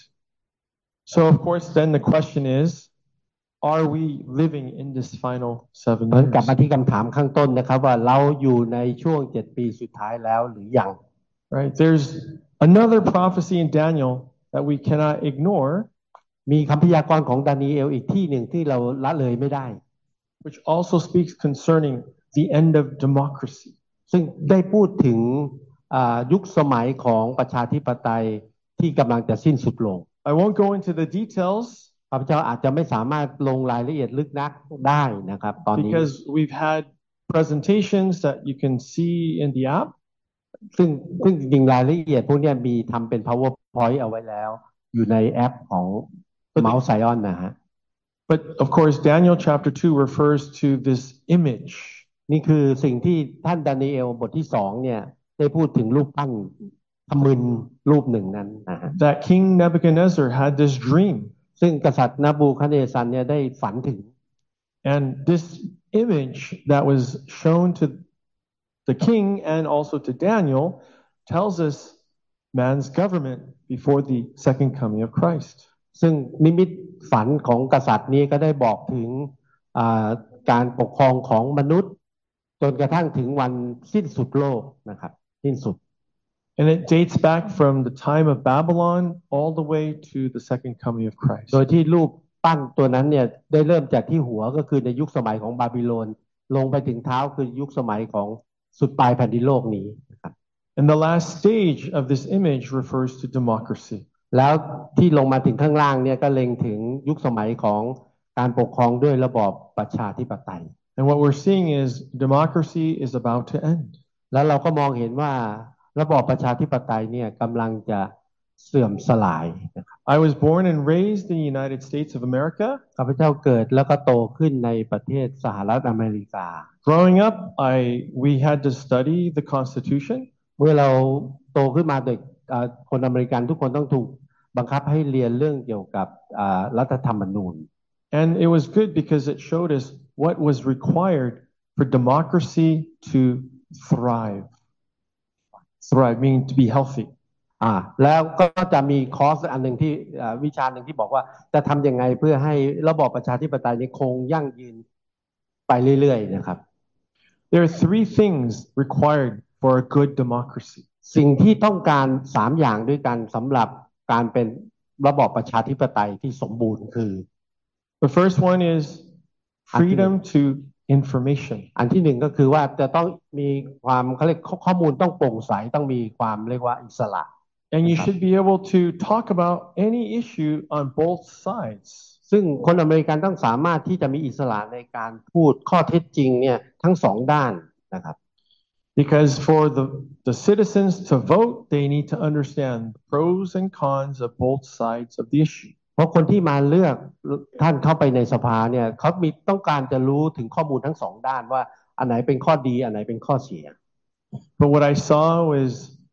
So of course then the question is, are we living in this final seven years? กลับมาที่คำถามข้างต้นนะครับว่าเราอยู่ในช่วงเจ็ดปีสุดท้ายแล้วหรือยัง Right. There's another prophecy in Daniel that we cannot ignore. มีคำพยากรณ์ของดานีเอลอีกที่หนึ่งที่เราละเลยไม่ได้ which also speaks concerning the end of democracy. ซึ่งได้พูดถึงยุคสมัยของประชาธิปไตยที่กำลังจะสิ้นสุดลง I won't go into the details. ข้าพเจ้าอาจจะไม่สามารถลงรายละเอียดลึกนักได้นะครับตอนนี้ because we've had presentations that you can see in the app. ซึ่งซึ่งจริงๆรายละเอียดพวกนี้มีทำเป็น PowerPoint เอาไว้แล้วอยู่ในแอปของ Mount Zion นะฮะ But of course Daniel chapter two refers to this image. นี่คือสิ่งที่ท่านดานีเอลบทที่สองเนี่ยได้พูดถึงรูปปั้นทมึนรูปหนึ่งนั้นนะฮะ That King Nebuchadnezzar had this dream. ซึ่งกษัตริย์นบูคัดเนซัรเนี่ยได้ฝันถึง and this image that was shown to the king and also to Daniel tells us man's government before the second coming of Christ. ซึ่งนิมิตฝันของกษัตริย์นี้ก็ได้บอกถึงการปกครองของมนุษย์จนกระทั่งถึงวันสิ้นสุดโลกนะครับสิ้นสุด And it dates back from the time of Babylon all the way to the second coming of Christ. โดยที่รูปปั้นตัวนั้นเนี่ยได้เริ่มจากที่หัวก็คือในยุคสมัยของบาบิโลนลงไปถึงเท้าคือยุคสมัยของสุดปลายแผ่นดินโลกนี้นะครับ And the last stage of this image refers to democracy. แล้วที่ลงมาถึงข้างล่างเนี่ยก็เล็งถึงยุคสมัยของการปกครองด้วยระบอบประชาธิปไตย And what we're seeing is democracy is about to end. แล้วเราก็มองเห็นว่าระบอบประชาธิปไตยเนี่ยกำลังจะเสื่อมสลายนะครับ I was born and raised in the United States of America. ข้าพเจ้าเกิดแล้วก็โตขึ้นในประเทศสหรัฐอเมริกา Growing up, I we had to study the Constitution. เมื่อเราโตขึ้นมาเด็กคนอเมริกันทุกคนต้องถูกบังคับให้เรียนเรื่องเกี่ยวกับรัฐธรรมนูญ And it was good because it showed us what was required for democracy to thrive. Thrive meaning to be healthy. อ่าแล้วก็จะมีคอร์สอันหนึ่งที่วิชาหนึ่งที่บอกว่าจะทำยังไงเพื่อให้ระบอบประชาธิปไตยนี้คงยั่งยืนไปเรื่อยๆนะครับ There are three things required for a good democracy. สิ่งที่ต้องการสามอย่างด้วยกันสำหรับการเป็นระบอบประชาธิปไตยที่สมบูรณ์คือ The first one is freedom to information. อันที่หนึ่งก็คือว่าจะต้องมีความเขาเรียกข้อมูลต้องโปร่งใสต้องมีความเรียกว่าอิสระ And you should be able to talk about any issue on both sides. ซึ่งคนอเมริกันต้องสามารถที่จะมีอิสระในการพูดข้อเท็จจริงเนี่ยทั้งสองด้านนะครับ Because for the the citizens to vote, they need to understand the pros and cons of both sides of the issue. เพราะคนที่มาเลือกท่านเข้าไปในสภาเนี่ยเขามีต้องการจะรู้ถึงข้อมูลทั้งสองด้านว่าอันไหนเป็นข้อดีอันไหนเป็นข้อเสีย But what I saw was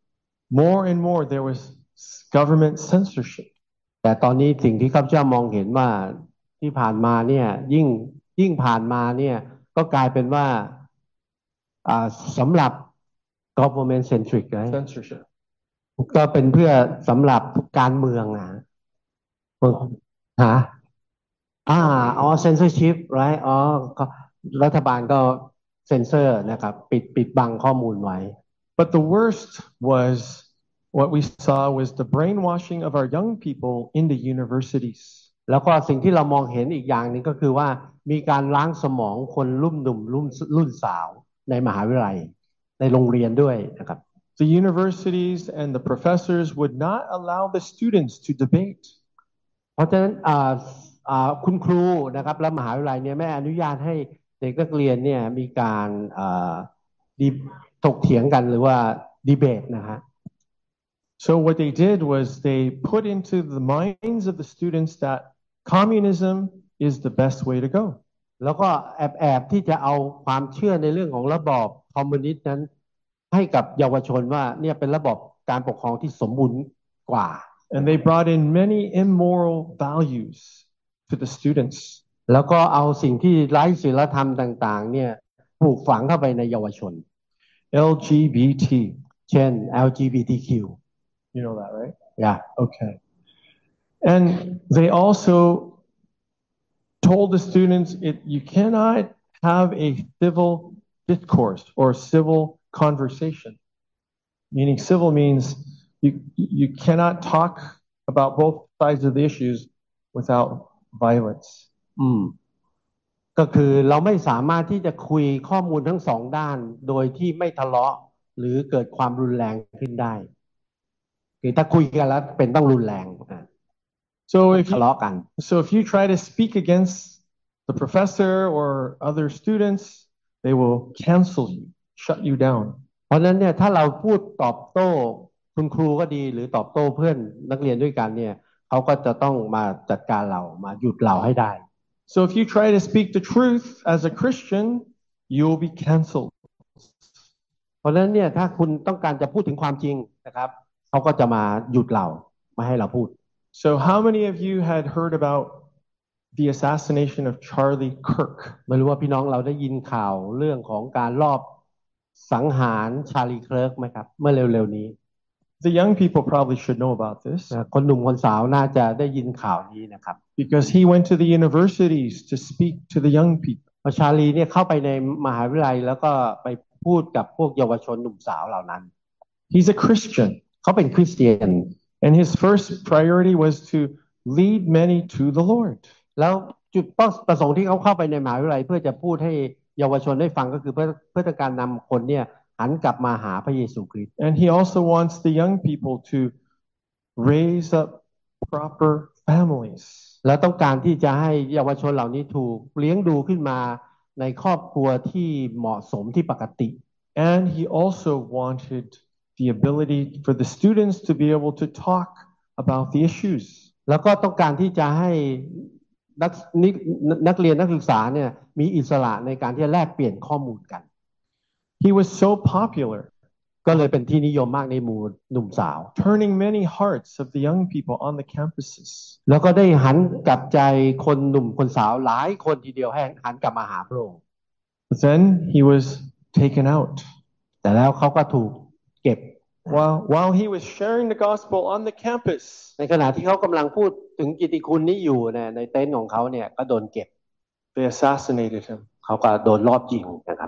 more and more there was government censorship. แต่ตอนนี้สิ่งที่ข้าพเจ้ามองเห็นว่าที่ผ่านมาเนี่ยยิ่งยิ่งผ่านมาเนี่ยก็กลายเป็นว่าสำหรับ government centric นะ Censorship. ก็เป็นเพื่อสำหรับการเมืองนะฮะอ่าอ๋อ censorship right อ๋อรัฐบาลก็เซ็นเซอร์นะครับปิดปิดบังข้อมูลไว้ But the worst was what we saw was the brainwashing of our young people in the universities. แล้วก็สิ่งที่เรามองเห็นอีกอย่างหนึ่งก็คือว่ามีการล้างสมองคนรุ่นหนุ่มรุ่นรุ่นสาวในมหาวิทยาลัยในโรงเรียนด้วยนะครับ The universities and the professors would not allow the students to debate. เพราะฉะนั้นคุณครูนะครับและมหาวิทยาลัยเนี่ยไม่อนุญาตให้เด็กนักเรียนเนี่ยมีการถกเถียงกันหรือว่าดีเบตนะฮะ So what they did was they put into the minds of the students that communism is the best way to go. แล้วก็แอบแอบที่จะเอาความเชื่อในเรื่องของระบอบคอมมิวนิสต์นั้นให้กับเยาวชนว่าเนี่ยเป็นระบอบการปกครองที่สมบูรณ์กว่า And they brought in many immoral values to the students. แล้วก็เอาสิ่งที่ไร้ศีลธรรมต่างๆเนี่ยปลูกฝังเข้าไปในเยาวชน L G B T เช่น แอล จี บี ที คิว You know that, right? Yeah. Okay. And they also told the students it you cannot have a civil discourse or civil conversation. Meaning civil means you you cannot talk about both sides of the issues without violence. อืมก็คือเราไม่สามารถที่จะคุยข้อมูลทั้งสองด้านโดยที่ไม่ทะเลาะหรือเกิดความรุนแรงขึ้นได้คือถ้าคุยกันแล้วเป็นต้องรุนแรง so if ทะ you, เลาะกัน so if you try to speak against the professor or other students, they will cancel you, shut you down. เพราะฉะนั้นเนี่ยถ้าเราพูดตอบโต้คุณครูก็ดีหรือตอบโต้เพื่อนนักเรียนด้วยกันเนี่ยเขาก็จะต้องมาจัดการเรามาหยุดเราให้ได้ So if you try to speak the truth as a Christian, you will be canceled. เพราะฉะนั้นเนี่ยถ้าคุณต้องการจะพูดถึงความจริงนะครับเขาก็จะมาหยุดเราไม่ให้เราพูด So how many of you had heard about the assassination of Charlie Kirk? ไม่รู้ว่าพี่น้องเราได้ยินข่าวเรื่องของการลอบสังหารชาลีเคิร์กไหมครับเมื่อเร็วๆนี้ The young people probably should know about this คนหนุ่มคนสาวน่าจะได้ยินข่าวนี้นะครับ because he went to the universities to speak to the young people. ชาลีเนี่ยเข้าไปในมหาวิทยาลัยแล้วก็ไปพูดกับพวกเยาวชนหนุ่มสาวเหล่านั้น He's a Christian. เขาเป็นคริสเตียน And his first priority was to lead many to the Lord. แล้วจุดประสงค์ที่เขาเข้าไปในมหาวิทยาลัยเพื่อจะพูดให้เยาวชนได้ฟังก็คือเพื่อเพื่อการนำคนเนี่ยหันกลับมาหาพระเยซูคริสต์ And he also wants the young people to raise up proper families. แล้วต้องการที่จะให้เยาวชนเหล่านี้ถูกเลี้ยงดูขึ้นมาในครอบครัวที่เหมาะสมที่ปกติ And he also wanted the ability for the students to be able to talk about the issues. แล้วก็ต้องการที่จะให้นักนักเรียนนักศึกษาเนี่ยมีอิสระในการที่จะแลกเปลี่ยนข้อมูลกัน He was so popular. ก็เลยเป็นที่นิยมมากในหมู่หนุ่มสาว turning many hearts of the young people on the campuses. แล้วก็ได้หันกลับใจคนหนุ่มคนสาวหลายคนทีเดียวให้หันกลับมาหาพระองค์ But then he was taken out. แต่แล้วเขาก็ถูกเก็บ While while he was sharing the gospel on the campus. ในขณะที่เขากำลังพูดถึงกิตติคุณนี้อยู่เนี่ยในเต็นท์ของเขาเนี่ยก็โดนเก็บ They assassinated him. เขาก็โดนลอบยิงนะครับ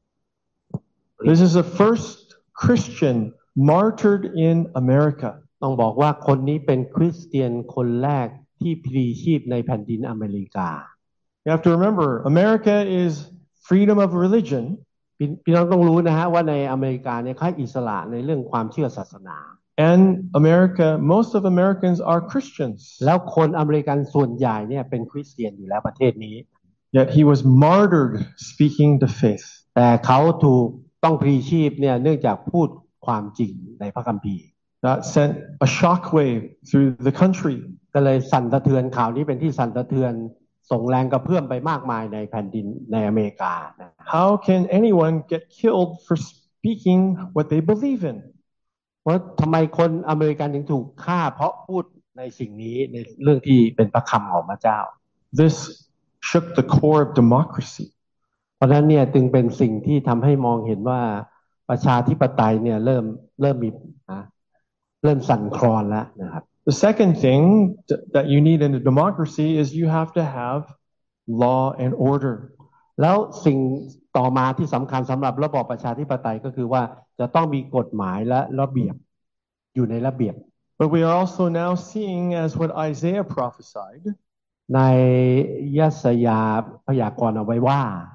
This is the first Christian martyred in America. ต้องบอกว่าคนนี้เป็นคริสเตียนคนแรกที่พลีชีพในแผ่นดินอเมริกา You have to remember, America is freedom of religion. พี่น้องต้องรู้นะฮะว่าในอเมริกาเนี่ยเขาอิสระในเรื่องความเชื่อศาสนา And America, most of Americans are Christians. แล้วคนอเมริกันส่วนใหญ่เนี่ยเป็นคริสเตียนอยู่แล้วประเทศนี้ Yet he was martyred speaking the faith. แต่เขาถูกต้องพลีชีพเนี่ยเนื่องจากพูดความจริงในพระคัมภีร์ That sent a shockwave through the country. ก็เลยสั่นสะเทือนข่าวนี้เป็นที่สั่นสะเทือนส่งแรงกระเพื่อมไปมากมายในแผ่นดินในอเมริกา How can anyone get killed for speaking what they believe in? ว่าทำไมคนอเมริกันถึงถูกฆ่าเพราะพูดในสิ่งนี้ในเรื่องที่เป็นพระคำของพระเจ้า This shook the core of democracy. เพราะนั้นเนี่ยจึงเป็นสิ่งที่ทำให้มองเห็นว่าประชาธิปไตยเนี่ยเริ่มเริ่มมีนะเริ่มสั่นคลอนแล้วนะครับ The second thing that you need in a democracy is you have to have law and order. แล้วสิ่งต่อมาที่สำคัญสำหรับระบอบประชาธิปไตยก็คือว่าจะต้องมีกฎหมายและระเบียบอยู่ในระเบียบ But we are also now seeing as what Isaiah prophesied. ในยะสยาพยากรณ์เอาไว้ว่า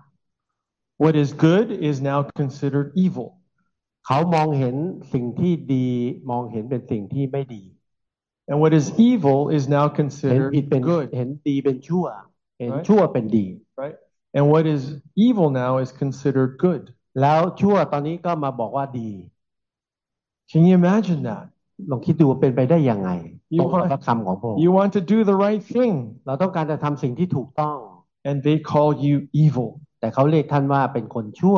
What is good is now considered evil. เขามองเห็นสิ่งที่ดีมองเห็นเป็นสิ่งที่ไม่ดี And what is evil is now เห็น considered ผิดเป็น good. เห็นดีเป็นชั่วเห็นชั่วเป็นดี Right? And what is evil now is considered good. แล้วชั่วตอนนี้ก็มาบอกว่าดี Can you imagine that? ลองคิดดูเป็นไปได้ยังไงต You รงกับ want, พระคำของพระองค์ you want to do the right thing, เราต้องการจะทำสิ่งที่ถูกต้อง and they call you evil. แต่เขาเรียกท่านว่าเป็นคนชั่ว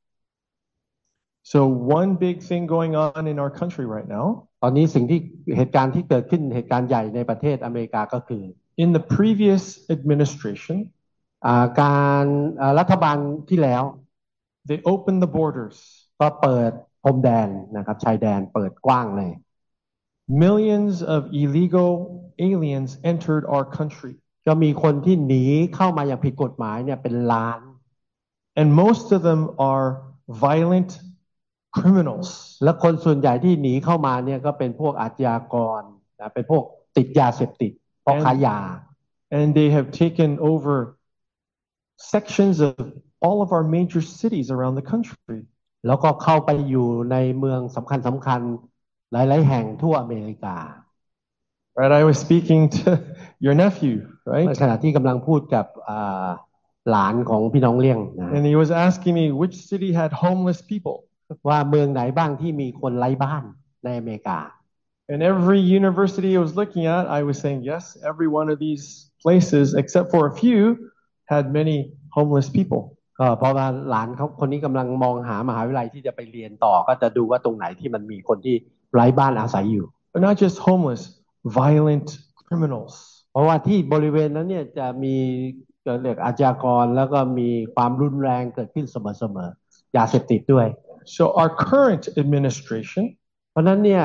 So one big thing going on in our country right now. ตอนนี้สิ่งที่เหตุการณ์ที่เกิดขึ้นเหตุการณ์ใหญ่ในประเทศอเมริกาก็คือ In the previous administration, การรัฐบาลที่แล้ว they opened the borders. ก็เปิดพรมแดนนะครับชายแดนเปิดกว้างเลย Millions of illegal aliens entered our country. ก็มีคนที่หนีเข้ามาอย่างผิดกฎหมายเนี่ยเป็นล้าน And most of them are violent criminals. และคนส่วนใหญ่ที่หนีเข้ามาเนี่ยก็เป็นพวกอาชญากรนะเป็นพวกติดยาเสพติดพ่อค้ายา And they have taken over sections of all of our major cities around the country. แล้วก็เข้าไปอยู่ในเมืองสำคัญสำคัญหลายๆแห่งทั่วอเมริกา Right, I was speaking to your nephew, ใน right? ขณะที่กำลังพูดกับหลานของพี่น้องเลี้ยงนะ And he was asking me which city had homeless people. ว่าเมืองไหนบ้างที่มีคนไร้บ้านในอเมริกา And every university I was looking at, I was saying, yes, every one of these places, except for a few, had many homeless people. ก็เพราะว่าหลานเขาคนนี้กำลังมองหามหาวิทยาลัยที่จะไปเรียนต่อก็จะดูว่าตรงไหนที่มันมีคนที่ไร้บ้านอาศัยอยู่ But not just homeless, violent criminals. เพราะว่าที่บริเวณนั้นเนี่ยจะมีเกิดเรื่องอาชญากรแล้วก็มีความรุนแรงเกิดขึ้นเสมอๆยาเสพติดด้วย So our current administration, เพราะนั้นเนี่ย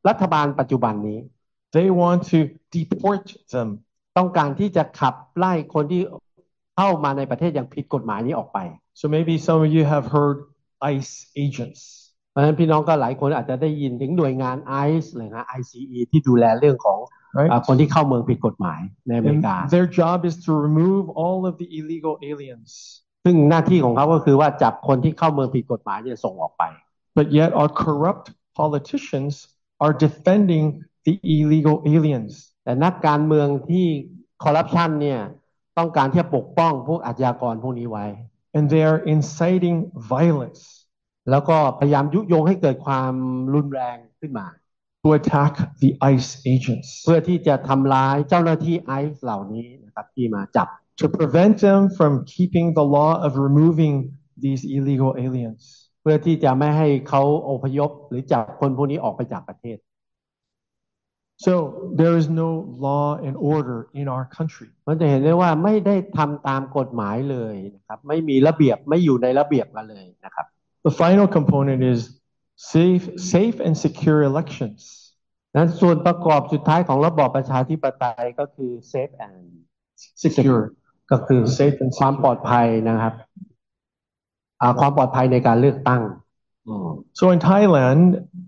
รัฐบาลปัจจุบันนี้ they want to deport them ต้องการที่จะขับไล่คนที่เข้ามาในประเทศอย่างผิดกฎหมายนี้ออกไป so maybe some of you have heard ICE agents เพราะฉะนั้นพี่น้องก็หลายคนอาจจะได้ยินถึงหน่วยงาน ไอ ซี อี เลยนะ ไอ ซี อี ที่ดูแลเรื่องของ right คนที่เข้าเมืองผิดกฎหมายในอเมริกา and their job is to remove all of the illegal aliens ซึ่งหน้าที่ของเขาก็คือว่าจับคนที่เข้าเมืองผิดกฎหมายเนี่ยส่งออกไป but yet our corrupt politicians are defending the illegal aliens แต่นักการเมืองที่คอร์รัปชันเนี่ยต้องการที่จะปกป้องพวกอาชญากรพวกนี้ไว้ and they are inciting violence แล้วก็พยายามยุยงให้เกิดความรุนแรงขึ้นมา to attack the ICE agents เพื่อที่จะทำร้ายเจ้าหน้าที่ไอซ์เหล่านี้นะครับที่มาจับ to prevent them from keeping the law of removing these illegal aliens เพื่อที่จะไม่ให้เขาอพยพหรือจับคนพวกนี้ออกไปจากประเทศ so there is no law and order in our country มันจะเห็นได้ว่าไม่ได้ทำตามกฎหมายเลยนะครับไม่มีระเบียบไม่อยู่ในระเบียบกันเลยนะครับ the final component is safe safe and secure elections นั้นส่วนประกอบสุดท้ายของระบอบประชาธิปไตยก็คือ safe and secure ก็คือ safe and ความปลอดภัยนะครับความปลอดภัยในการเลือกตั้ง so in Thailand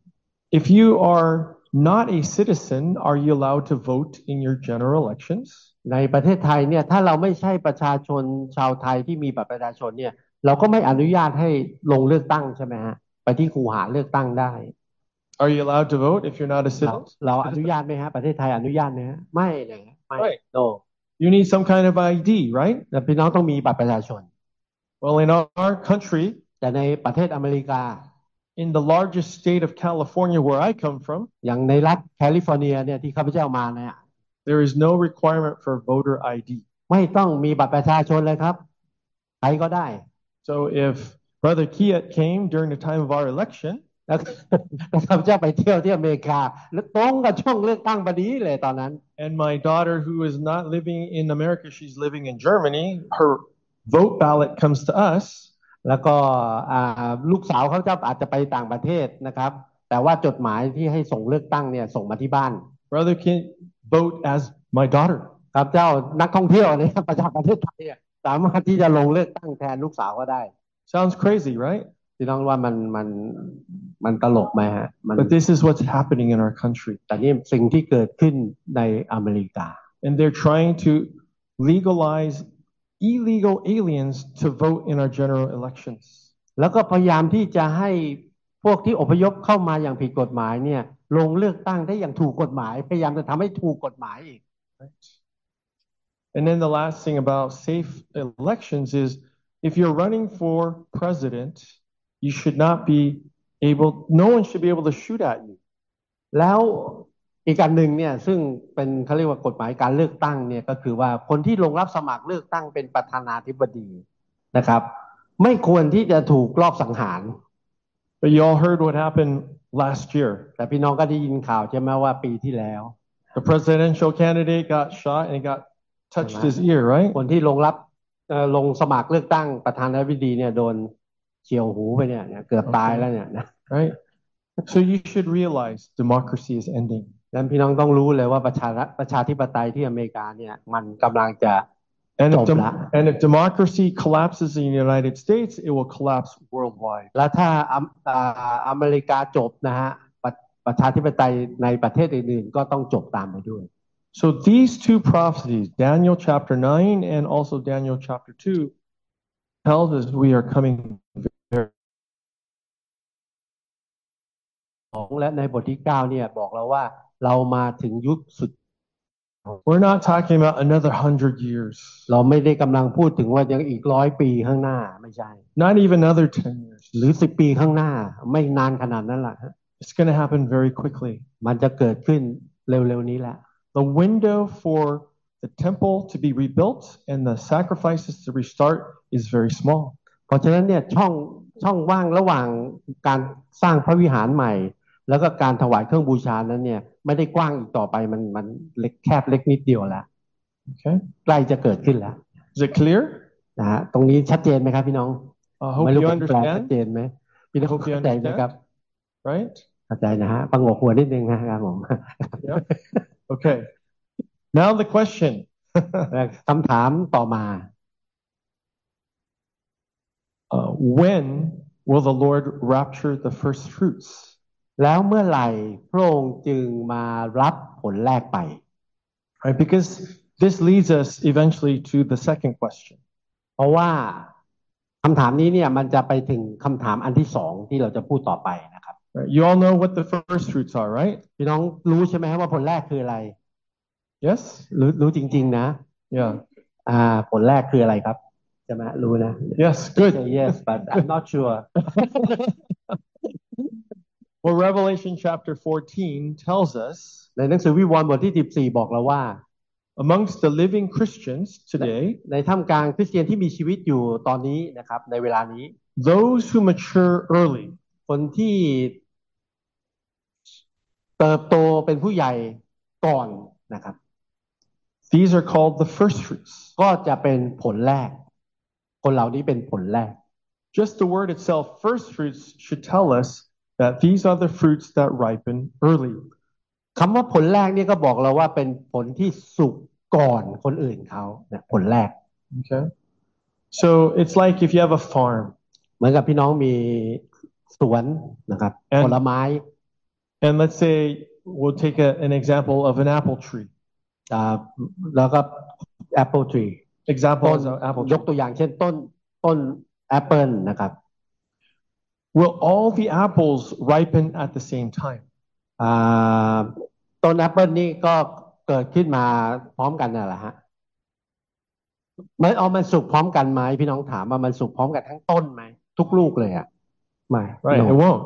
if you are not a citizen are you allowed to vote in your general elections ในประเทศไทยเนี่ยถ้าเราไม่ใช่ประชาชนชาวไทยที่มีบัตรประชาชนเนี่ยเราก็ไม่อนุญาตให้ลงเลือกตั้งใช่ไหมฮะไปที่คูหาเลือกตั้งได้ Are you allowed to vote if you're not a citizen เราอนุญาตไหมฮะประเทศไทยอนุญาตไหมฮะไม่เลยไม่ no you need some kind of ไอ ดี right แต่พี่น้องต้องมีบัตรประชาชน well in our country แต่ในประเทศอเมริกา in the largest state of California where I come from อย่างในรัฐแคลิฟอร์เนียเนี่ยที่ข้าพเจ้ามาเนี่ย there is no requirement for voter ไอ ดีไม่ต้องมีบัตรประชาชนเลยครับใครก็ได้ so if Brother Kiat came during the time of our election แล้วข้าพเจ้าไปเที่ยวที่อเมริกาแล้วตรงกับช่วงเลือกตั้งพอดีเลยตอนนั้น and my daughter who is not living in America she's living in Germany her vote ballot comes to us แล้วก็ลูกสาวเขาเจ้าอาจจะไปต่างประเทศนะครับแต่ว่าจดหมายที่ให้ส่งเลือกตั้งเนี่ยส่งมาที่บ้าน Brother can vote as my daughter ครับเจ้านักท่องเที่ยวเนี่ยประชาประเทศไทยสามารถที่จะลงเลือกตั้งแทนลูกสาวก็ได้ sounds crazy right พี่น้องว่ามันมันมันตลกไหมฮะ but this is what's happening in our country แต่นี่สิ่งที่เกิดขึ้นในอเมริกา and they're trying to legalize illegal aliens to vote in our general elections แล้วก็พยายามที่จะให้พวกที่อพยพเข้ามาอย่างผิดกฎหมายเนี่ยลงเลือกตั้งได้อย่างถูกกฎหมายพยายามจะทำให้ถูกกฎหมายอีก and then the last thing about safe elections is if you're running for president you should not be able no one should be able to shoot at you แล้วอีกอันหนึ่งเนี่ยซึ่งเป็นเขาเรียกว่ากฎหมายการเลือกตั้งเนี่ยก็คือว่าคนที่ลงรับสมัครเลือกตั้งเป็นประธานาธิบดีนะครับไม่ควรที่จะถูกลอบสังหาร but you all heard what happened last year แต่พี่น้องก็ได้ยินข่าวใช่ไหมว่าปีที่แล้ว the presidential candidate got shot and he got touched his ear right คนที่ลงรับลงสมัครเลือกตั้งประธานาธิบดีเนี่ยโดนเฉียวหูไปเนี่ยเกือบตายแล้วเนี่ยนะ right so you should realize democracy is ending ดังนั้นพี่น้องต้องรู้เลยว่าประชาประชาธิปไตยที่อเมริกาเนี่ยมันกำลังจะจบละ and if democracy collapses in the United States it will collapse worldwide แล้วถ้าอเมริกาจบนะฮะประชาธิปไตยในประเทศอื่นๆก็ต้องจบตามไปด้วย so these two prophecies Daniel chapter nine and also Daniel chapter two tells us we are coming very และในบทที่เก้าเนี่ยบอกเราว่าเรามาถึงยุคสุด we're not talking about another hundred years เราไม่ได้กำลังพูดถึงว่ายังอีกร้อยปีข้างหน้าไม่ใช่ not even another ten years หรือสิบปีข้างหน้าไม่นานขนาดนั้นล่ะ it's going to happen very quickly มันจะเกิดขึ้นเร็วๆนี้แหละ the window for the temple to be rebuilt and the sacrifices to restart is very small เพราะฉะนั้นเนี่ยช่องช่องว่างระหว่างการสร้างพระวิหารใหม่แล้วก็การถวายเครื่องบูชานั้นเนี่ยไม่ได้กว้างอีกต่อไปมันมันเล็กแคบเล็กนิดเดียวแล้ว okay ใกล้จะเกิดขึ้นแล้ว is it clear นะฮะตรงนี้ชัดเจนไหมครับพี่น้อง I hope you understand ชัดเจนไหมพี่น้องเข้าใจไหมครับ right เข้าใจนะฮะประงกหัวนิดนึงนะครับผม Yeah. Okay. Now the question. คำถามต่อมา uh, when will the Lord rapture the first fruits? แล้วเมื่อไหร่พระองค์จึงมารับผลแรกไป Right? Because this leads us eventually to the second question. เพราะว่าคำถามนี้เนี่ยมันจะไปถึงคำถามอันที่สองที่เราจะพูดต่อไปนะครับ Right? You all know what the first fruits are, right? พี่น้องรู้ใช่ไหมว่าผลแรกคืออะไร Yes? รู้รู้จริงๆนะ Yeah. อ่าผลแรกคืออะไรครับใช่ไหมรู้นะ Yes, good. Say yes but I'm not sure Well, Revelation chapter fourteen tells us ในหนังสือวิวรณ์บทที่สิบสี่บอกเราว่า amongst the living Christians today, ในท่ามกลางคริสเตียนที่มีชีวิตอยู่ตอนนี้นะครับในเวลานี้ those who mature early, คนที่เติบโตเป็นผู้ใหญ่ก่อนนะครับ these are called the first fruits. ก็จะเป็นผลแรกคนเหล่านี้เป็นผลแรก Just the word itself, first fruits, should tell us that these are the fruits that ripen early. คำว่าผลแรกนี่ก็บอกเราว่าเป็นผลที่สุกก่อนคนอื่นเขาเนี่ยผลแรก Okay. So it's like if you have a farm. เหมือนกับพี่น้องมีสวนนะครับ And- ผลไม้ And let's say we'll take a, an example of an apple tree. อ่าแล้วก็ apple tree Example ต้น is an apple ยก tree. ตัวอย่างเช่นต้นต้นแอปเปิลนะครับ Will all the apples ripen at the same time? อ่าต้นแอปเปิลนี่ก็เกิดขึ้นมาพร้อมกันน่ะแหละฮะไม่เอามันสุกพร้อมกันไหมพี่น้องถามว่ามันสุกพร้อมกันทั้งต้นไหมทุกลูกเลยอ่ะไม่ Right? no. It won't.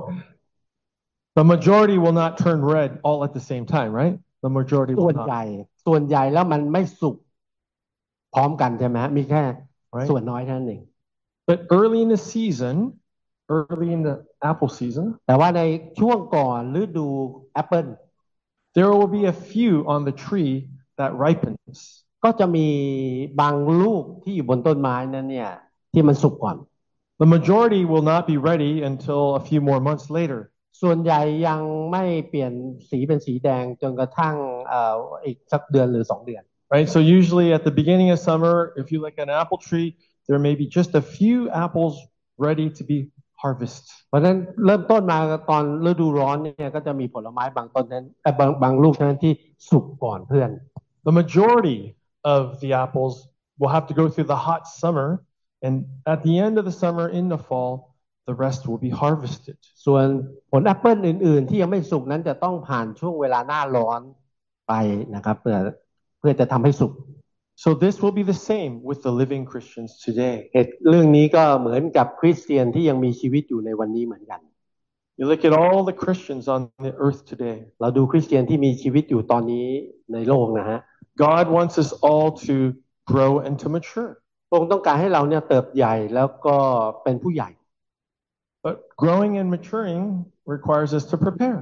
The majority will not turn red all at the same time, right? The majority ส่ will วนให not. ญ่ส่วนใหญ่แล้วมันไม่สุกพร้อมกันใช่ไหมฮะมีแค่ Right? ส่วนน้อยเท่านั้นเอง But early in the season, early in the apple season, แต่ว่าในช่วงก่อนฤดูแอปเปิล there will be a few on the tree that ripens. ก็จะมีบางลูกที่อยู่บนต้นไม้นั้นเนี่ยที่มันสุกก่อน The majority will not be ready until a few more months later. ส่วนใหญ่ยังไม่เปลี่ยนสีเป็นสีแดงจนกระทั่งเอ่ออีกสักเดือนหรือสองเดือน Right? So usually at the beginning of summer, if you look at an apple tree, there may be just a few apples ready to be harvested. เพราะฉะนั้นเริ่มต้นมาตอนฤดูร้อนเนี่ยก็จะมีผลไม้บางต้นนั้นเอ่อบางบางลูกนั้นที่สุกก่อนเพื่อน The majority of the apples will have to go through the hot summer, and at the end of the summer, in the fall, the rest will be harvested. ส่วนผลแอปเปิลอื่นๆที่ยังไม่สุกนั้นจะต้องผ่านช่วงเวลาหน้าร้อนไปนะครับเพื่อเพื่อจะทำให้สุก So this will be the same with the living Christians today. เหตุเรื่องนี้ก็เหมือนกับคริสเตียนที่ยังมีชีวิตอยู่ในวันนี้เหมือนกัน You look at all the Christians on the earth today. เราดูคริสเตียนที่มีชีวิตอยู่ตอนนี้ในโลกนะฮะ God wants us all to grow and to mature. พระองค์ต้องการให้เราเนี่ยเติบใหญ่แล้วก็เป็นผู้ใหญ่ But growing and maturing requires us to prepare.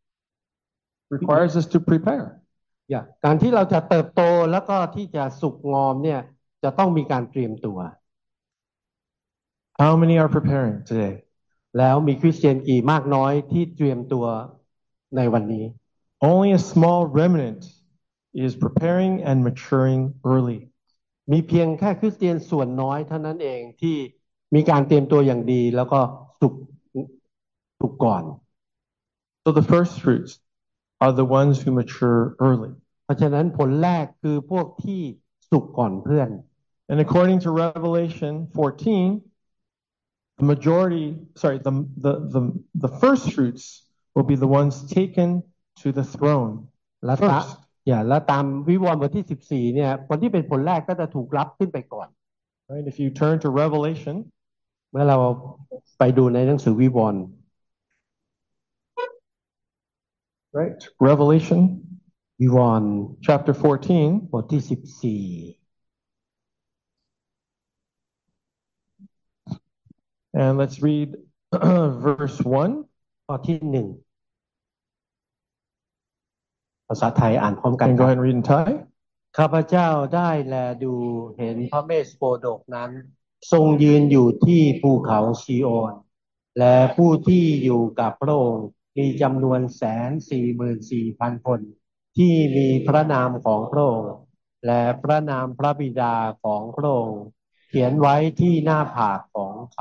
Requires us to prepare. อย่างการที่เราจะเติบโตแล้วก็ที่จะสุกงอมเนี่ยจะต้องมีการเตรียมตัว How many are preparing today? แล้วมีคริสเตียนกี่มากน้อยที่เตรียมตัวในวันนี้ Only a small remnant is preparing and maturing early. มีเพียงแค่คริสเตียนส่วนน้อยเท่านั้นเองที่มีการเตรียมตัวอย่างดีแล้วก็สุกสุกก่อน So the first fruits are the ones who mature early. เพราะฉะนั้นผลแรกคือพวกที่สุกก่อนเพื่อน And according to Revelation fourteen, the majority, sorry, the, the, the, the first fruits will be the ones taken to the throne และตา first. อย่าแล้วตามวิวรณ์บทที่สิบสี่เนี่ยคนที่เป็นผลแรกก็จะถูกรับขึ้นไปก่อน Right? If you turn to Revelation, เมื่อเราไปดูในหนังสือวิวรณ์ right? Revelation วิวรณ์ chapter fourteen, บทที่สิบสี่ and let's read verse one. ข้อที่หนึ่งภาษาไทยอ่านพร้อมกัน And ค go รับ ahead and read in Thai. ข้าพเจ้าได้แลดูเห็นพระเมสโปโดกนั้น ทรงยืนอยู่ที่ภูเขาซีโอนและผู้ที่อยู่กับพระองค์มีจำนวนแสนสี่หมื่นสี่พันคนที่มีพระนามของพระองค์และพระนามพระบิดาของพระองค์เขียนไว้ที่หน้าผากของเขา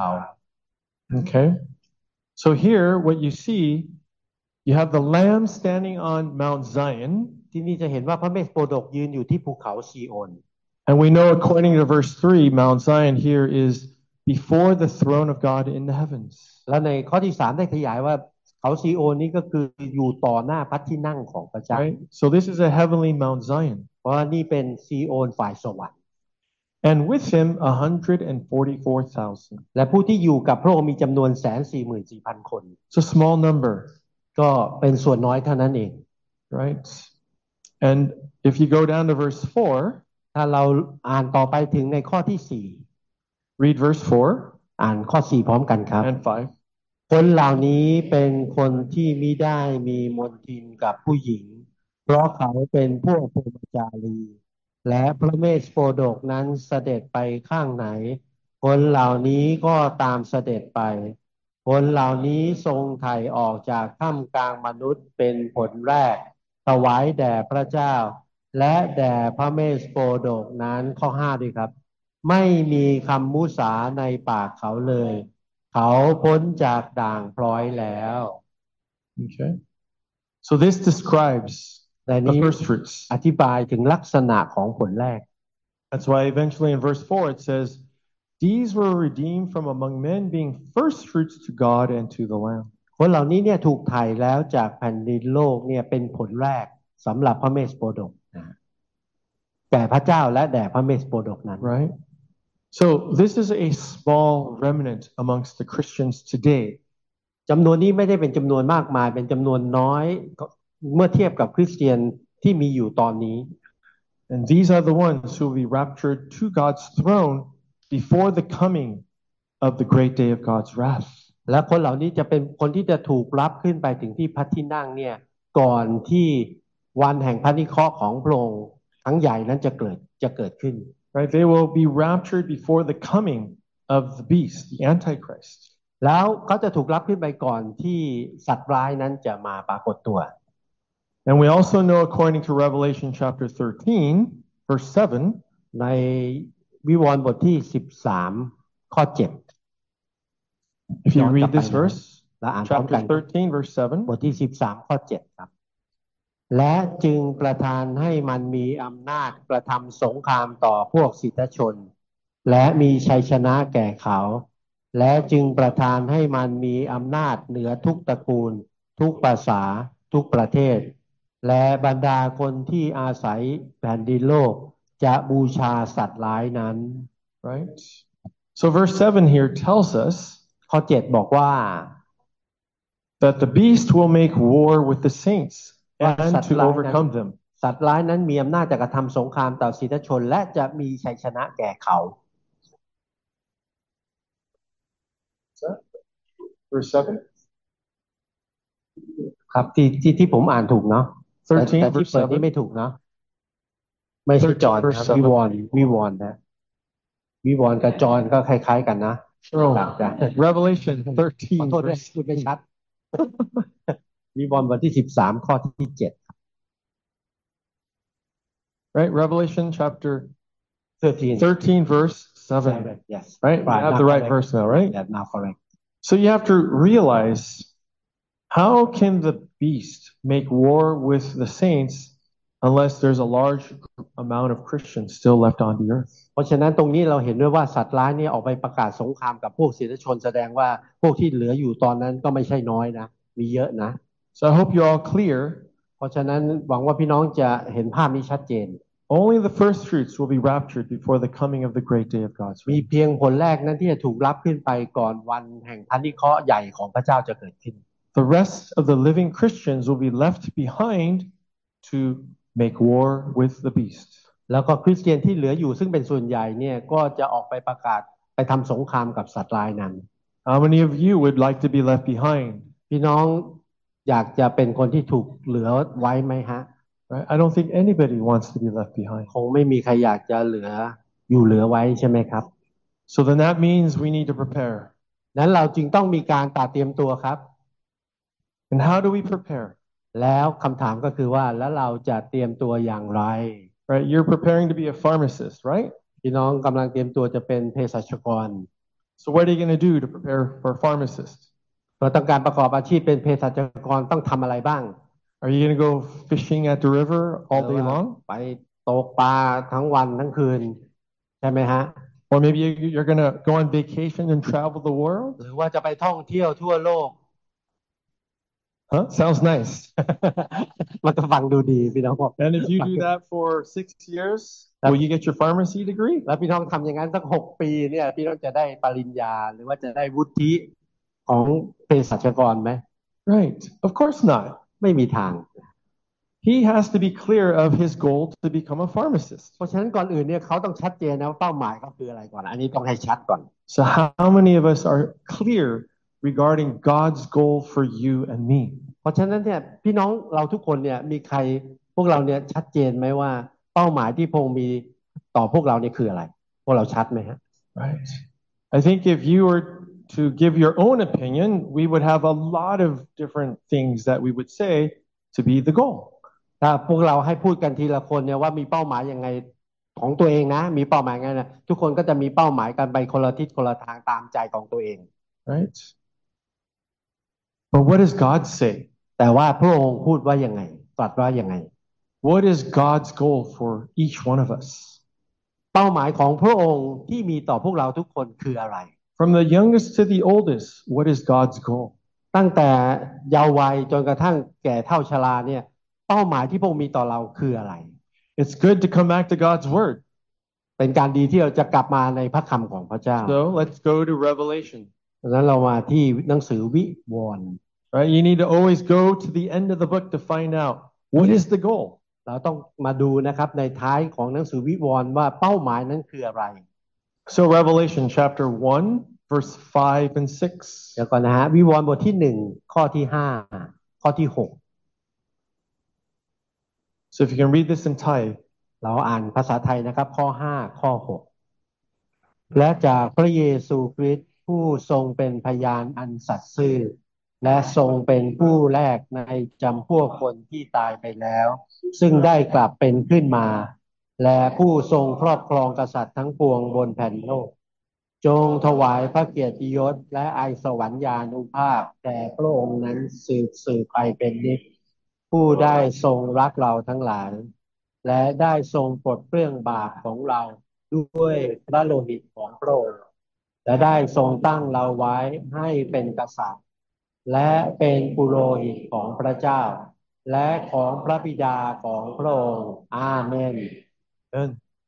Okay. So here, what you see, you have the Lamb standing on Mount Zion, ที่นี่จะเห็นว่าพระเมสโปดกยืนอยู่ที่ภูเขาซีโอน and we know according to verse three, Mount Zion here is before the throne of God in the heavens. และในข้อที่สามได้ขยายว่าเขาซีโอนนี้ก็คืออยู่ต่อหน้าพระที่นั่งของพระเจ้า Right? So this is a heavenly Mount Zion. เพราะว่านี่เป็นซีโอนฝ่ายสวรรค์ And with him one hundred forty-four thousand. และผู้ที่อยู่กับพระองค์มีจำนวนแสนสี่หมื่นสี่พันคน It's a small number. ก็เป็นส่วนน้อยเท่านั้นเอง Right? And if you go down to verse four, ถ้าเราอ่านต่อไปถึงในข้อที่สี่ read verse four อ่านข้อสี่พร้อมกันครับ and five. คนเหล่านี้เป็นคนที่มิได้มีมนทินกับผู้หญิงเพราะเขาเป็นพวกพรหมจารีและพระเมสโปดกนั้นเสด็จไปข้างไหนคนเหล่านี้ก็ตามเสด็จไปคนเหล่านี้ทรงไถ่ออกจากท่ามกลางมนุษย์เป็นผลแรกถวายแด่พระเจ้าและแด่พระเมสโปดกนั้นข้อห้าด้วยครับไม่มีคำมุสาในปากเขาเลยเขาพ้นจากด่างพร้อยแล้ว Okay. So this describes แต่ the นี้ first fruits. อธิบายถึงลักษณะของผลแรก That's why eventually in verse four it says, these were redeemed from among men, being first fruits to God and to the Lamb. คนเหล่านี้เนี่ยถูกไถ่แล้วจากแผ่นดินโลกเนี่ยเป็นผลแรกสำหรับพระเมสโปดกนะแด่พระเจ้าและแด่พระเมสโปดกนั้น Right? So this is a small remnant amongst the Christians today. จำนวนนี้ไม่ได้เป็นจำนวนมากมายเป็นจำนวนน้อยเมื่อเทียบกับคริสเตียนที่มีอยู่ตอนนี้ And these are the ones who will be raptured to God's throne before the coming of the great day of God's wrath. และคนเหล่านี้จะเป็นคนที่จะถูกรับขึ้นไปถึงที่พระที่นั่งเนี่ยก่อนที่วันแห่งพระนิเคราะห์ของพระองค์ครั้งใหญ่นั้นจะเกิดจะเกิดขึ้น Right? They will be raptured before the coming of the beast, the Antichrist. แล้วเขาจะถูกรับขึ้นไปก่อนที่สัตว์ร้ายนั้นจะมาปรากฏตัว And we also know according to Revelation chapter thirteen, verse seven, ในวิวรณ์บทที่สิบสามข้อเจ็ด if you read this verse, เราอ่านพร้อมกั chapter น thirteen, verse seven, บทที่สิบสามข้อเจ็ดครับและจึงประทานให้มันมีอำนาจกระทำสงครามต่อพวกสิทธชนและมีชัยชนะแก่เขาและจึงประทานให้มันมีอำนาจเหนือทุกตระกูลทุกภาษาทุกประเทศและบรรดาคนที่อาศัยแผ่นดินโลกจะบูชาสัตว์ร้ายนั้น right? So verse seven here tells us ข้อเจ็ดบอกว่า that the beast will make war with the saints and to overcome them. สัตว์ร้ายนั้นมีอำนาจจะกระทำสงครามต่อสิทธชนและจะมีชัยชนะแก่เขา Verse seven? ครับที่ที่ที่ผมอ่านถูกเนาะแต่ thirteen, แต่ที่ verse เปิดนี่ seven. ไม่ถูกเนาะไม่ใช่จอห์น verse ครับ seven. วิวรณ์วิวรณ์นะวิวรณ์กับจอห์นก็คล้ายๆกันนะ Oh, ครับจ้ะ Revelation ขอ thirteen, โทษด้วย verse พูดไม่ชัด วิวรณ์บทที่สิบสามข้อที่เจ็ด right? Revelation chapter thirteen thirteen, verse seven. yes Right? You have the right verse now, right? yeah now correct So you have to realize, how can the beast make war with the saints unless there's a large amount of Christians still left on the earth? เพราะฉะนั้นตรงนี้เราเห็นด้วยว่าสัตว์ร้ายเนี่ยออกไปประกาศสงครามกับพวกศิษยชนแสดงว่าพวกที่เหลืออยู่ตอนนั้นก็ไม่ใช่น้อยนะมีเยอะนะ So I hope you're all clear. เพราะฉะนั้นหวังว่าพี่น้องจะเห็นภาพนี้ชัดเจน Only the first fruits will be raptured before the coming of the great day of God's มี wrath. เพียงผลแรกนั้นที่จะถูกรับขึ้นไปก่อนวันแห่งพระนิเคราะห์ใหญ่ของพระเจ้าจะเกิดขึ้น The rest of the living Christians will be left behind to make war with the beast. แล้วก็คริสเตียนที่เหลืออยู่ซึ่งเป็นส่วนใหญ่เนี่ยก็จะออกไปประกาศไปทำสงครามกับสัตว์ร้ายนั้น How many of you would like to be left behind? พี่น้องอยากจะเป็นคนที่ถูกเหลือไว้ไหมฮะ Right? I don't think anybody wants to be left behind. คงไม่มีใครอยากจะเหลืออยู่เหลือไว้ใช่ไหมครับ So then that means we need to prepare. นั้นเราจึงต้องมีการตัดเตรียมตัวครับ And how do we prepare? แล้วคำถามก็คือว่าแล้วเราจะเตรียมตัวอย่างไร Right? You're preparing to be a pharmacist, right? พี่น้องกำลังเตรียมตัวจะเป็นเภสัชกร So what are you going to do to prepare for a pharmacist? เราต้องการประกอบอาชีพเป็นเภสัชกรต้องทำอะไรบ้าง Are you going to go fishing at the river all day long? ไปตกปลาทั้งวันทั้งคืนใช่ไหมฮะ Or maybe you're going to go on vacation and travel the world? หรือว่าจะไปท่องเที่ยวทั่วโลก Huh? Sounds nice. มันก็ฟังดูดีพี่น้องบอก And if you do that for six years, will you get your pharmacy degree? แล้วพี่น้องทำอย่างนั้นสักหกปีเนี่ยพี่น้องจะได้ปริญญาหรือว่าจะได้วุฒิของเภสัชกรไหม Right. Of course not. ไม่มีทาง He has to be clear of his goal to become a pharmacist. เพราะฉะนั้นก่อนอื่นเนี่ยเขาต้องชัดเจนนะว่าเป้าหมายเขาคืออะไรก่อนอันนี้ต้องให้ชัดก่อน So how many of us are clear regarding God's goal for you and me? เพราะฉะนั้นเนี่ยพี่น้องเราทุกคนเนี่ยมีใครพวกเราเนี่ยชัดเจนไหมว่าเป้าหมายที่พงมีต่อพวกเราเนี่ยคืออะไรพวกเราชัดไหมฮะ Right. I think if you were to give your own opinion, we would have a lot of different things that we would say to be the goal. ถ้าพวกเราให้พูดกันทีละคนเนี่ยว่ามีเป้าหมายยังไงของตัวเองนะมีเป้าหมายไงนะทุกคนก็จะมีเป้าหมายกันไปคนละทิศคนละทางตามใจของตัวเอง Right. But what does God say? แต่ว่าพระองค์พูดว่ายังไงตรัสว่ายังไง What is God's goal for each one of us? เป้าหมายของพระองค์ที่มีต่อพวกเราทุกคนคืออะไร From the youngest to the oldest, what is God's goal? ตั้งแต่เยาว์วัยจนกระทั่งแก่เฒ่าชราเนี่ยเป้าหมายที่พระองค์มีต่อเราคืออะไร It's good to come back to God's word. เป็นการดีที่เราจะกลับมาในพระคำของพระเจ้า So let's go to Revelation. ดังนั้นเรามาที่หนังสือวิวรณ์ Right? You need to always go to the end of the book to find out what is the goal. เราต้องมาดูนะครับในท้ายของหนังสือวิวรณ์ว่าเป้าหมายนั้นคืออะไร So Revelation chapter one, verse five and six. เดี๋ยวก่อนนะฮะวิวรณ์บทที่หนึ่งข้อที่ห้าข้อที่หก So if you can read this in Thai. เราอ่านภาษาไทยนะครับข้อห้าข้อหกและจากพระเยซูคริสต์ผู้ทรงเป็นพยานอันสัตย์ซื่อและทรงเป็นผู้แรกในจำพวกคนที่ตายไปแล้วซึ่งได้กลับเป็นขึ้นมาและผู้ทรงครอบครองกษัตริย์ทั้งปวงบนแผ่นโลกจงถวายพระเกียรติยศและไอสวรรญานุภาพแด่พระองค์นั้นสืบสืบไปเป็นนิจผู้ได้ทรงรักเราทั้งหลายและได้ทรงปลดเปลื้องบาปของเราด้วยพระโลหิตของพระองค์และได้ทรงตั้งเราไว้ให้เป็นกษัตริย์และเป็นปุโรหิตของพระเจ้าและของพระบิดาของพระองค์อาเมน Amen.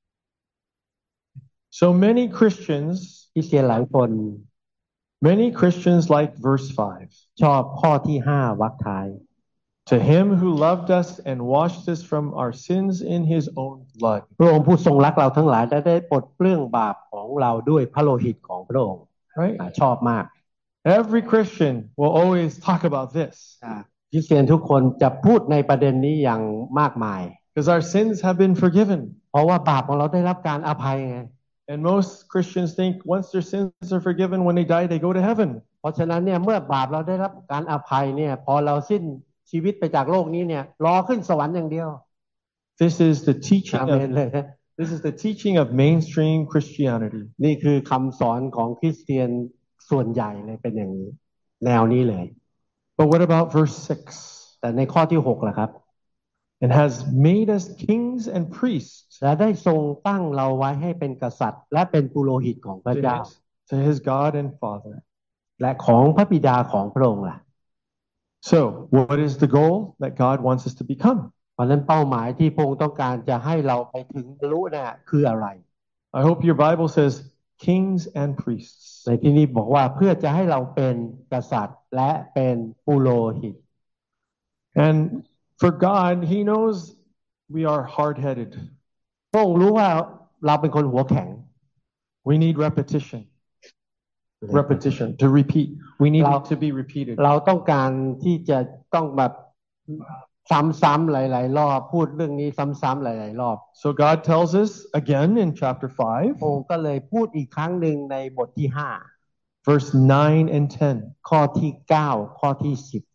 So many Christians, คริสเตียนหลายคน many Christians like verse five. ชอบข้อที่ห้าวรรคท้าย To him who loved us and washed us from our sins in his own blood. พระองค์ผู้ทรงรักเราทั้งหลายได้ได้ปลดเปลื้องบาปของเราด้วยพระโลหิตของพระองค์ Right? ชอบมาก Every Christian will always talk about this. คริสเตียนทุกคนจะพูดในประเด็นนี้อย่างมากมาย Because our sins have been forgiven. เพราะว่าบาปของเราได้รับการอภัยไง And most Christians think once their sins are forgiven, when they die, they go to heaven. เพราะฉะนั้นเนี่ยเมื่อบาปเราได้รับการอภัยเนี่ยพอเราสิ้นชีวิตไปจากโลกนี้เนี่ยรอขึ้นสวรรค์อย่างเดียว This is the teaching อาเมน of เลย this is the teaching of mainstream Christianity. นี่คือคำสอนของคริสเตียนส่วนใหญ่เลยเป็นอย่างนี้แนวนี้เลย But what about verse six? แต่ในข้อที่หกล่ะครับ And has made us kings and priests และได้ทรงตั้งเราไว้ให้เป็นกษัตริย์และเป็นปุโรหิตของพระ to เจ้า his, to his God and Father. และของพระบิดาของพระองค์ล่ะ So, what is the goal that God wants us to become? เพราะนั้นเป้าหมายที่พระองค์ต้องการจะให้เราไปถึงบรรลุน่ะคืออะไร I hope your Bible says kings and priests. ในที่นี้บอกว่าเพื่อจะให้เราเป็นกษัตริย์และเป็นปุโรหิต And for God, He knows we are hard-headed. พระองค์รู้ว่าเราเป็นคนหัวแข็ง We need repetition. Repetition to repeat. We need it to be repeated. เราต้องการที่จะต้องแบบซ้ำๆหลายๆรอบพูดเรื่องนี้ซ้ำๆหลายๆรอบ So God tells us again in chapter five, พระองค์ก็เลยพูดอีกครั้งหนึ่งในบทที่ห้า verse nine and ten. ข้อที่เก้าข้อที่สิบ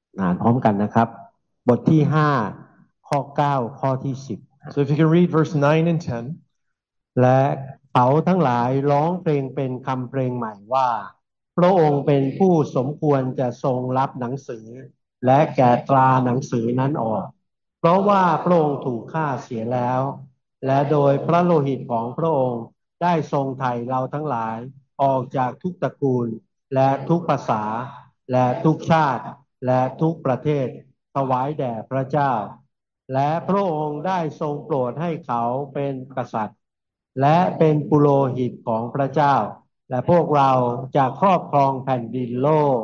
อ่านพร้อมกันนะครับบทที่ห้าข้อเก้าข้อที่สิบ So if you can read verse nine and ten. และเขาทั้งหลายร้องเพลงเป็นคำเพลงใหม่ว่าพระองค์เป็นผู้สมควรจะทรงรับหนังสือและแกะตราหนังสือนั้นออกเพราะว่าพระองค์ถูกฆ่าเสียแล้วและโดยพระโลหิตของพระองค์ได้ทรงไถ่เราทั้งหลายออกจากทุกตระกูลและทุกภาษาและทุกชาติและทุกประเทศถวายแด่พระเจ้าและพระองค์ได้ทรงโปรดให้เขาเป็นกษัตริย์และเป็นปุโรหิตของพระเจ้าและพวกเราจะครอบครองแผ่นดินโลก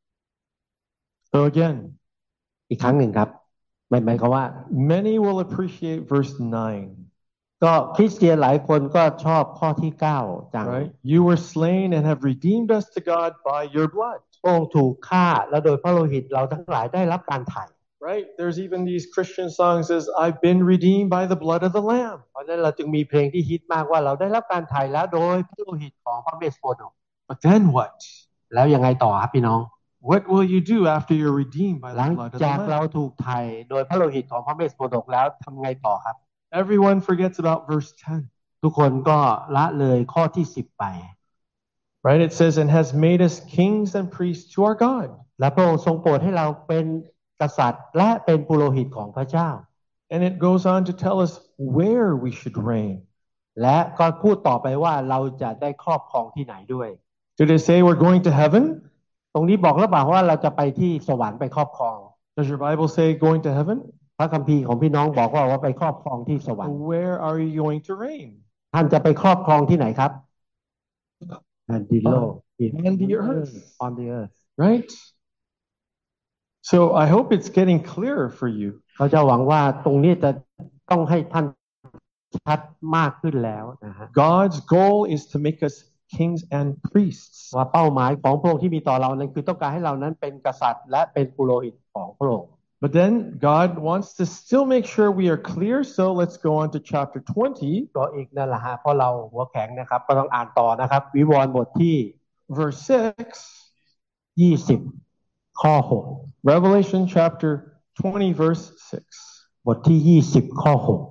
So again, อีกครั้งหนึ่งครับหมายหมายความว่า many will appreciate verse nine. ก็คริสเตียนหลายคนก็ชอบข้อที่เก้าจัง Right? You were slain and have redeemed us to God by your blood. พระองค์ถูกฆ่าและโดยพระโลหิตเราทั้งหลายได้รับการไถ่ Right? There's even these Christian songs says, I've been redeemed by the blood of the Lamb. เพราะฉะนั้นเราจึงมีเพลงที่ฮิตมากว่าเราได้รับการไถ่แล้วโดยพระโลหิตของพระเมสโปโด But then what? แล้วยังไงต่อครับพี่น้อง What will you do after you're redeemed by หลั the ง blood of the จากเรา Lamb? ถูกไถ่โดยพระโลหิตของพระเมสโปโดแล้วทำไงต่อครับ Everyone forgets about verse ten. ทุกคนก็ละเลยข้อที่สิบไป Right? It says, and has made us kings and priests to our God. และพระองค์ทรงโปรดให้เราเป็นกษัตริย์และเป็นปุโรหิตของพระเจ้า And it goes on to tell us where we should reign. และก็พูดต่อไปว่าเราจะได้ครอบครองที่ไหนด้วย Did it say we're going to heaven? ตรงนี้บอกหรือเปล่าว่าเราจะไปที่สวรรค์ไปครอบครอง Does your Bible say going to heaven? พระคัมภีร์ของพี่น้องบอกว่าว่าไปครอบครองที่สวรรค์ Where are you going to reign? ท่านจะไปครอบครองที่ไหนครับแผ่นดินโลก On the earth. on the earth Right? So I hope it's getting clearer for you. เขาจะหวังว่าตรงนี้จะต้องให้ท่านชัดมากขึ้นแล้วนะฮะ God's goal is to make us kings and priests. ว่าเป้าหมายของพระองค์ที่มีต่อเรานั้นคือต้องการให้เรานั้นเป็นกษัตริย์และเป็นปุโรหิตของพระองค์ But then God wants to still make sure we are clear. So let's go on to chapter twenty. ก็อีกนั่นแหละฮะเพราะเราหัวแข็งนะครับก็ต้องอ่านต่อนะครับวิวรณ์บทที่ Verse six. ยี่สิบข้อหก Revelation chapter twenty verse six. บทที่ยี่สิบข้อหก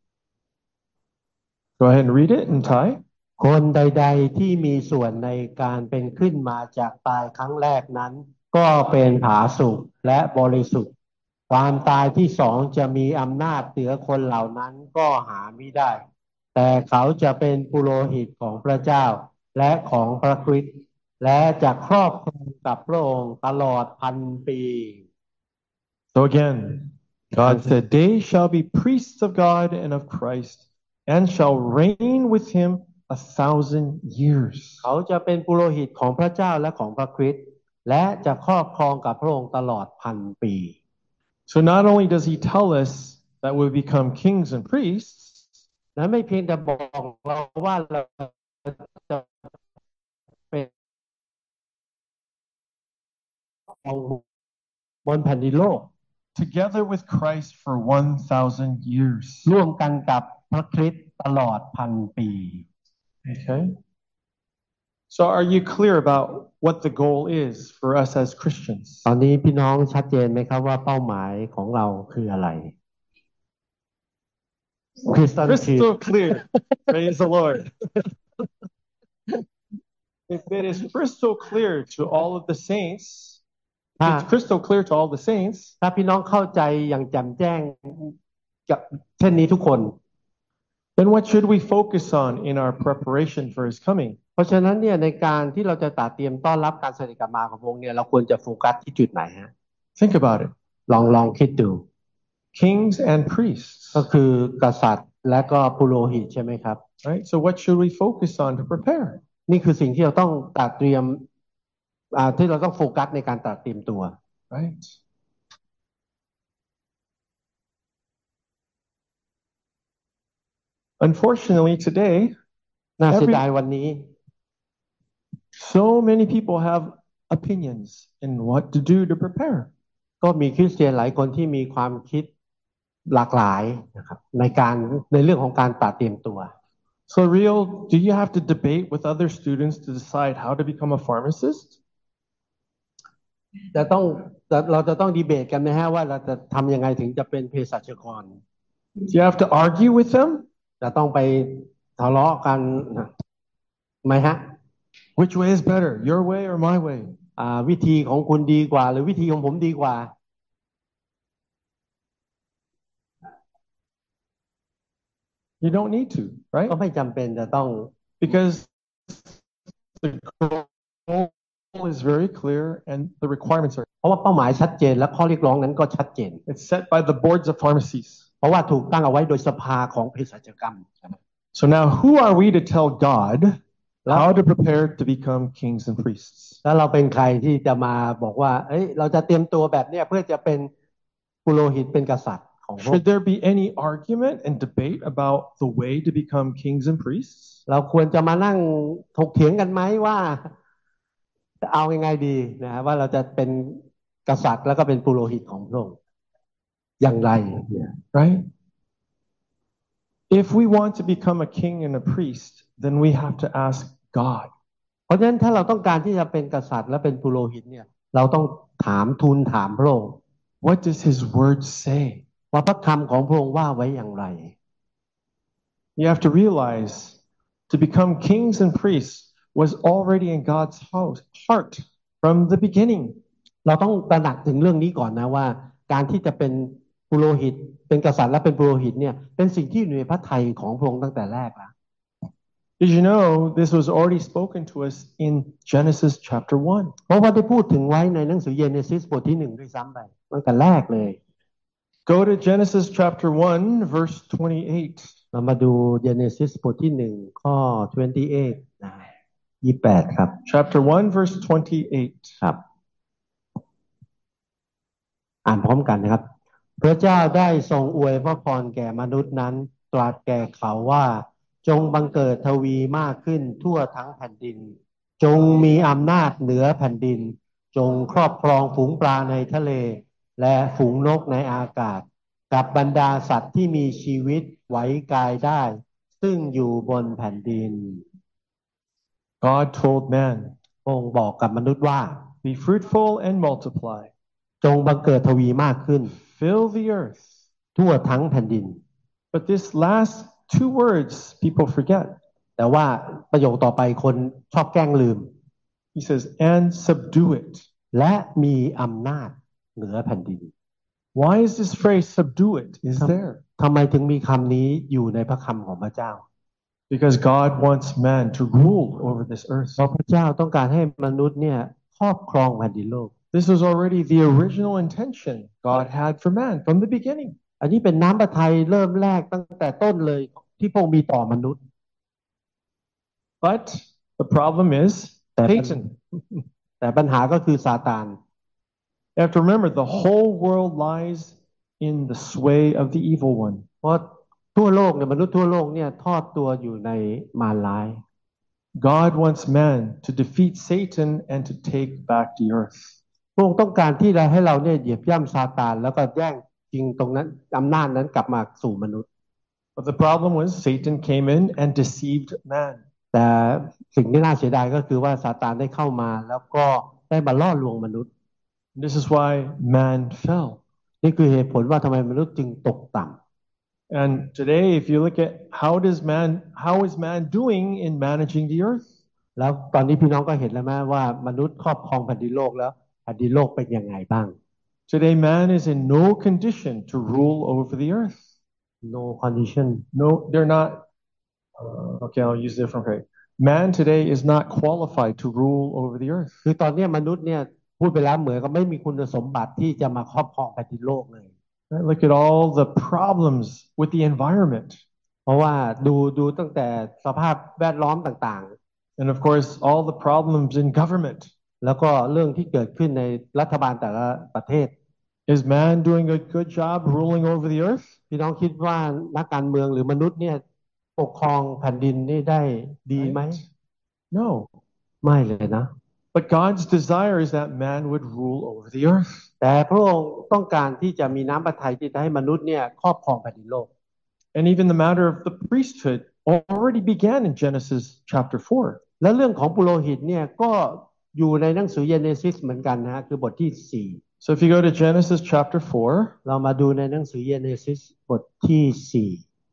Go ahead and read it in Thai. คนใดๆที่มีส่วนในการเป็นขึ้นมาจากตายครั้งแรกนั้นก็เป็นผาสุกและบริสุทธิ์ความตายที่สองจะมีอำนาจเหนือคนเหล่านั้นก็หาไม่ได้แต่เขาจะเป็นปุโรหิตของพระเจ้าและของพระคริสต์และจะครอบครองกับพระองค์ตลอดพันปี So again, God said, they shall be priests of God and of Christ and shall reign with him a thousand years. เขาจะเป็นปุโรหิตของพระเจ้าและของพระคริสต์และจะครอบครองกับพระองค์ตลอดพันปี So not only does he tell us that we become kings and priests, นั้นไม่เพียงแต่บอกเราว่าเราจะเป็นบนแผ่นดินโลก together with Christ for one thousand years. ร่วมกันกับพระคริสต์ตลอดพันปี Okay. So are you clear about what the goal is for us as Christians? ตอนนี้พี่น้องชัดเจนไหมครับว่าเป้าหมายของเราคืออะไร Crystal clear. Praise the Lord. If it is crystal clear to all of the saints, it's crystal clear to all the saints. ถ้าพี่น้องเข้าใจอย่างแจ่มแจ้งกับเช่นนี้ทุกคน Then what should we focus on in our preparation for his coming? เพราะฉะนั้นเนี่ยในการที่เราจะตระเตรียมต้อนรับการเสด็จกลับมาของพระองค์เนี่ยเราควรจะโฟกัสที่จุดไหนฮะ Think about it. ลองลองคิดดู Kings and priests. ก็คือกษัตริย์และก็ปุโรหิตใช่ไหมครับ Right? So what should we focus on to prepare? นี่คือสิ่งที่เราต้องตระเตรียมอ่าที่เราต้องโฟกัสในการตระเตรียมตัว Right? Unfortunately today, น่าเสียดายวันนี้ so many people have opinions in what to do to prepare. ก็มีคริสเตียนหลายคนที่มีความคิดหลากหลายนะครับในการในเรื่องของการตระเตรียมตัว So real, do you have to debate with other students to decide how to become a pharmacist? จะต้องจะเราจะต้องดีเบตกันไหมฮะว่าเราจะทำยังไงถึงจะเป็นเภสัชกร Do you have to argue with them? จะต้องไปทะเลาะกันไหมฮะ Which way is better, your way or my way? อ่าวิธีของคุณดีกว่าหรือวิธีของผมดีกว่า You don't need to, ก็ right? ไม่จำเป็นจะต้อง Because the goal is very clear and the requirements are เพราะว่าเป้าหมายชัดเจนและข้อเรียกร้องนั้นก็ชัดเจน it's set by the boards of pharmacies. เพราะว่าถูกตั้งเอาไว้โดยสภาของเภสัชกรรม So now who are we to tell God แล้ว how to prepare to become kings and priests? แล้วเราเป็นใครที่จะมาบอกว่าเอ้ยเราจะเตรียมตัวแบบเนี้ยเพื่อจะเป็นปุโรหิตเป็นกษัตริย์ของพระอง Should ค์ there be any argument and debate about the way to become kings and priests? เราควรจะมานั่งถกเถียงกันไหมว่าจะเอายังไงดีนะฮะว่าเราจะเป็นกษัตริย์แล้วก็เป็นปุโรหิตของพระองค์อย่างไรเนี่ย Right? If we want to become a king and a priest, then we have to ask God. เพราะฉะนั้นถ้าเราต้องการที่จะเป็นกษัตริย์และเป็นปุโรหิตเนี่ยเราต้องถามทูลถามพระองค์ What does his word say? ว่าพระคำของพระองค์ว่าไว้อย่างไร You have to realize to become kings and priests was already in God's house, heart from the beginning. เราต้องตระหนักถึงเรื่องนี้ก่อนนะว่าการที่จะเป็นปุโรหิตเป็นกษัตริย์และเป็นปุโรหิตเนี่ยเป็นสิ่งที่อยู่ในพระทัยของพระองค์ตั้งแต่แรกแล้ว Did you know this was already spoken to us in Genesis chapter one? เพราะว่าได้พูดถึงไว้ในหนังสือเยเนซิสบทที่หนึ่งด้วยซ้ำไปตั้งแต่แรกเลย Go to Genesis chapter one, verse twenty-eight. เรามาดูเยเนซิสบทที่หนึ่งข้อยี่สิบแปดนะยี่สิบแปดครับ Chapter one, verse twenty-eight. ครับอ่านพร้อมกันนะครับพระเจ้าได้ทรงอวยพระพรแก่มนุษย์นั้นตรัสแก่เขาว่าจงบังเกิดทวีมากขึ้นทั่วทั้งแผ่นดินจงมีอำนาจเหนือแผ่นดินจงครอบครองฝูงปลาในทะเลและฝูงนกในอากาศกับบรรดาสัตว์ที่มีชีวิตไหวกายได้ซึ่งอยู่บนแผ่นดิน God told man, องค์บอกกับมนุษย์ว่า be fruitful and multiply, จงบังเกิดทวีมากขึ้น fill the earth. ทั่วทั้งแผ่นดิน But this last two words people forget. แต่ว่าประโยคต่อไปคนชอบแกล้งลืม He says, and subdue it. และมีอำนาจเหนือแผ่นดิน Why is this phrase subdue it is there? ทำไมถึงมีคำนี้อยู่ในพระคำของพระเจ้า Because God wants man to rule over this earth. เพราะพระเจ้าต้องการให้มนุษย์เนี่ยครอบครองแผ่นดินโลก This was already the original intention God had for man from the beginning. อันนี้เป็นน้ำพระทัยเริ่มแรกตั้งแต่ต้นเลยที่พระองค์มีต่อมนุษย์ But the problem is แต่ปัญ Satan. แต่ปัญหาก็คือซาตาน You have to remember the whole world lies in the sway of the evil one. เพราะทั่วโลกเนี่ยมนุษย์ทั่วโลกเนี่ยทอดตัวอยู่ในมารร้าย God wants man to defeat Satan and to take back the earth. พระองค์ต้องการที่จะให้เราเนี่ยเหยียบย่ำซาตานแล้วก็แย่งจริงตรงนั้นอำนาจนั้นกลับมาสู่มนุษย์ But the problem was Satan came in and deceived man. แต่สิ่งที่น่าเสียดายก็คือว่าซาตานได้เข้ามาแล้วก็ได้มาล่อลวงมนุษย์ This is why man fell. นี่คือเหตุผลว่าทำไมมนุษย์จึงตกต่ำ And today, if you look at how does man, how is man doing in managing the earth? แล้วตอนนี้พี่น้องก็เห็นแล้วไหมว่ามนุษย์ครอบครองแผ่นดินโลกแล้วแผ่นดินโลกเป็นยังไงบ้าง Today, man is in no condition to rule over the earth. no condition No, they're not. Uh, okay, I'll use a different phrase. Man today is not qualified to rule over the earth. คือตอนนี้มนุษย์เนี่ยพูดไปแล้วเหมือนกับไม่มีคุณสมบัติที่จะมาครอบครองแผ่นดินโลกเลย Right? Look at all the problems with the environment. เพราะว่าดูดูตั้งแต่สภาพแวดล้อมต่าง And of course, all the problems in government. ๆแล้วก็เรื่องที่เกิดขึ้นในรัฐบาลแต่ละประเทศ Is man doing a good job ruling over the earth? พี่น้องคิดว่านักการเมืองหรือมนุษย์เนี่ยปกครองแผ่นดินนี่ได้ดีไหม Right? No. ไม่เลยนะ But God's desire is that man would rule over the earth. แต่พระองค์ต้องการที่จะมีน้ำพระทัยที่จะให้มนุษย์เนี่ยครอบครองแผ่นดินโลก And even the matter of the priesthood already began in Genesis chapter four. และเรื่องของปุโรหิตเนี่ยก็อยู่ในหนังสือเยเนซิสเหมือนกันนะฮะคือบทที่สี่ So if you go to Genesis chapter four, เรามาดูในหนังสือเยเนซิสบทที่สี่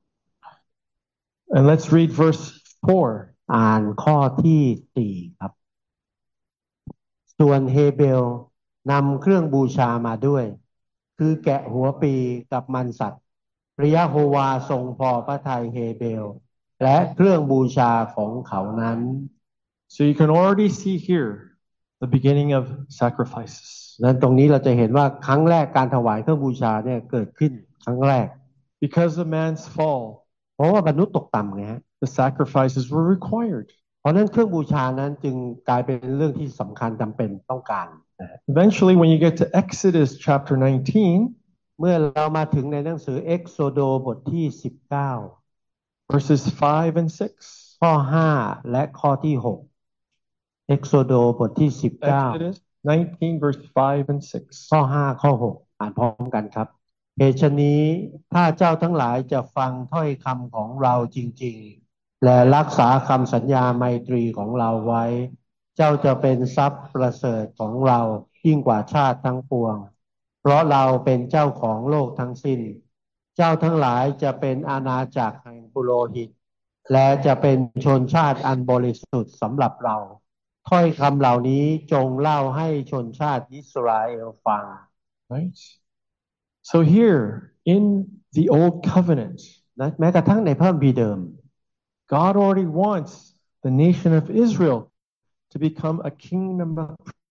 and let's read verse four. อ่านข้อที่สี่ครับส่วนเฮเบลนำเครื่องบูชามาด้วยคือแกะหัวปีกับมันสัตว์พระยะโฮวาทรงพอพระทัยเฮเบลและเครื่องบูชาของเขานั้น So you can already see here the beginning of sacrifices. นั้นตรงนี้เราจะเห็นว่าครั้งแรกการถวายเครื่องบูชาเนี่ยเกิดขึ้นครั้งแรก Because of man's fall, เพราะว่ามนุษย์ตกต่ำไงฮะ the sacrifices were required. เพราะนั้นเครื่องบูชานั้นจึงกลายเป็นเรื่องที่สำคัญจำเป็นต้องการ Eventually, when you get to Exodus chapter nineteen, เมื่อเรามาถึงในหนังสือเอ็กโซโดบทที่สิบเก้า verses five and six. ข้อห้าและข้อที่หกเอ็กโซโดบทที่สิบเก้า Exodus nineteen, verse five and six. ข้อห้าข้อหกอ่านพร้อมกันครับเหตุฉะนี้ถ้าเจ้าทั้งหลายจะฟังถ้อยคำของเราจริงๆและรักษาคำสัญญาไมตรีของเราไว้เจ้าจะเป็นทรัพย์ประเสริฐของเรายิ่งกว่าชาติทั้งปวงเพราะเราเป็นเจ้าของโลกทั้งสิ้นเจ้าทั้งหลายจะเป็นอาณาจักรแห่งปุโรหิตและจะเป็นชนชาติอันบริสุทธิ์สำหรับเราถ้อยคำเหล่านี้จงเล่าให้ชนชาติอิสราเอลฟัง Right? So here in the old covenant, นะแม้กระทั่งในพระคัมภีร์เดิม God already wants the nation of Israel to become a kingdom of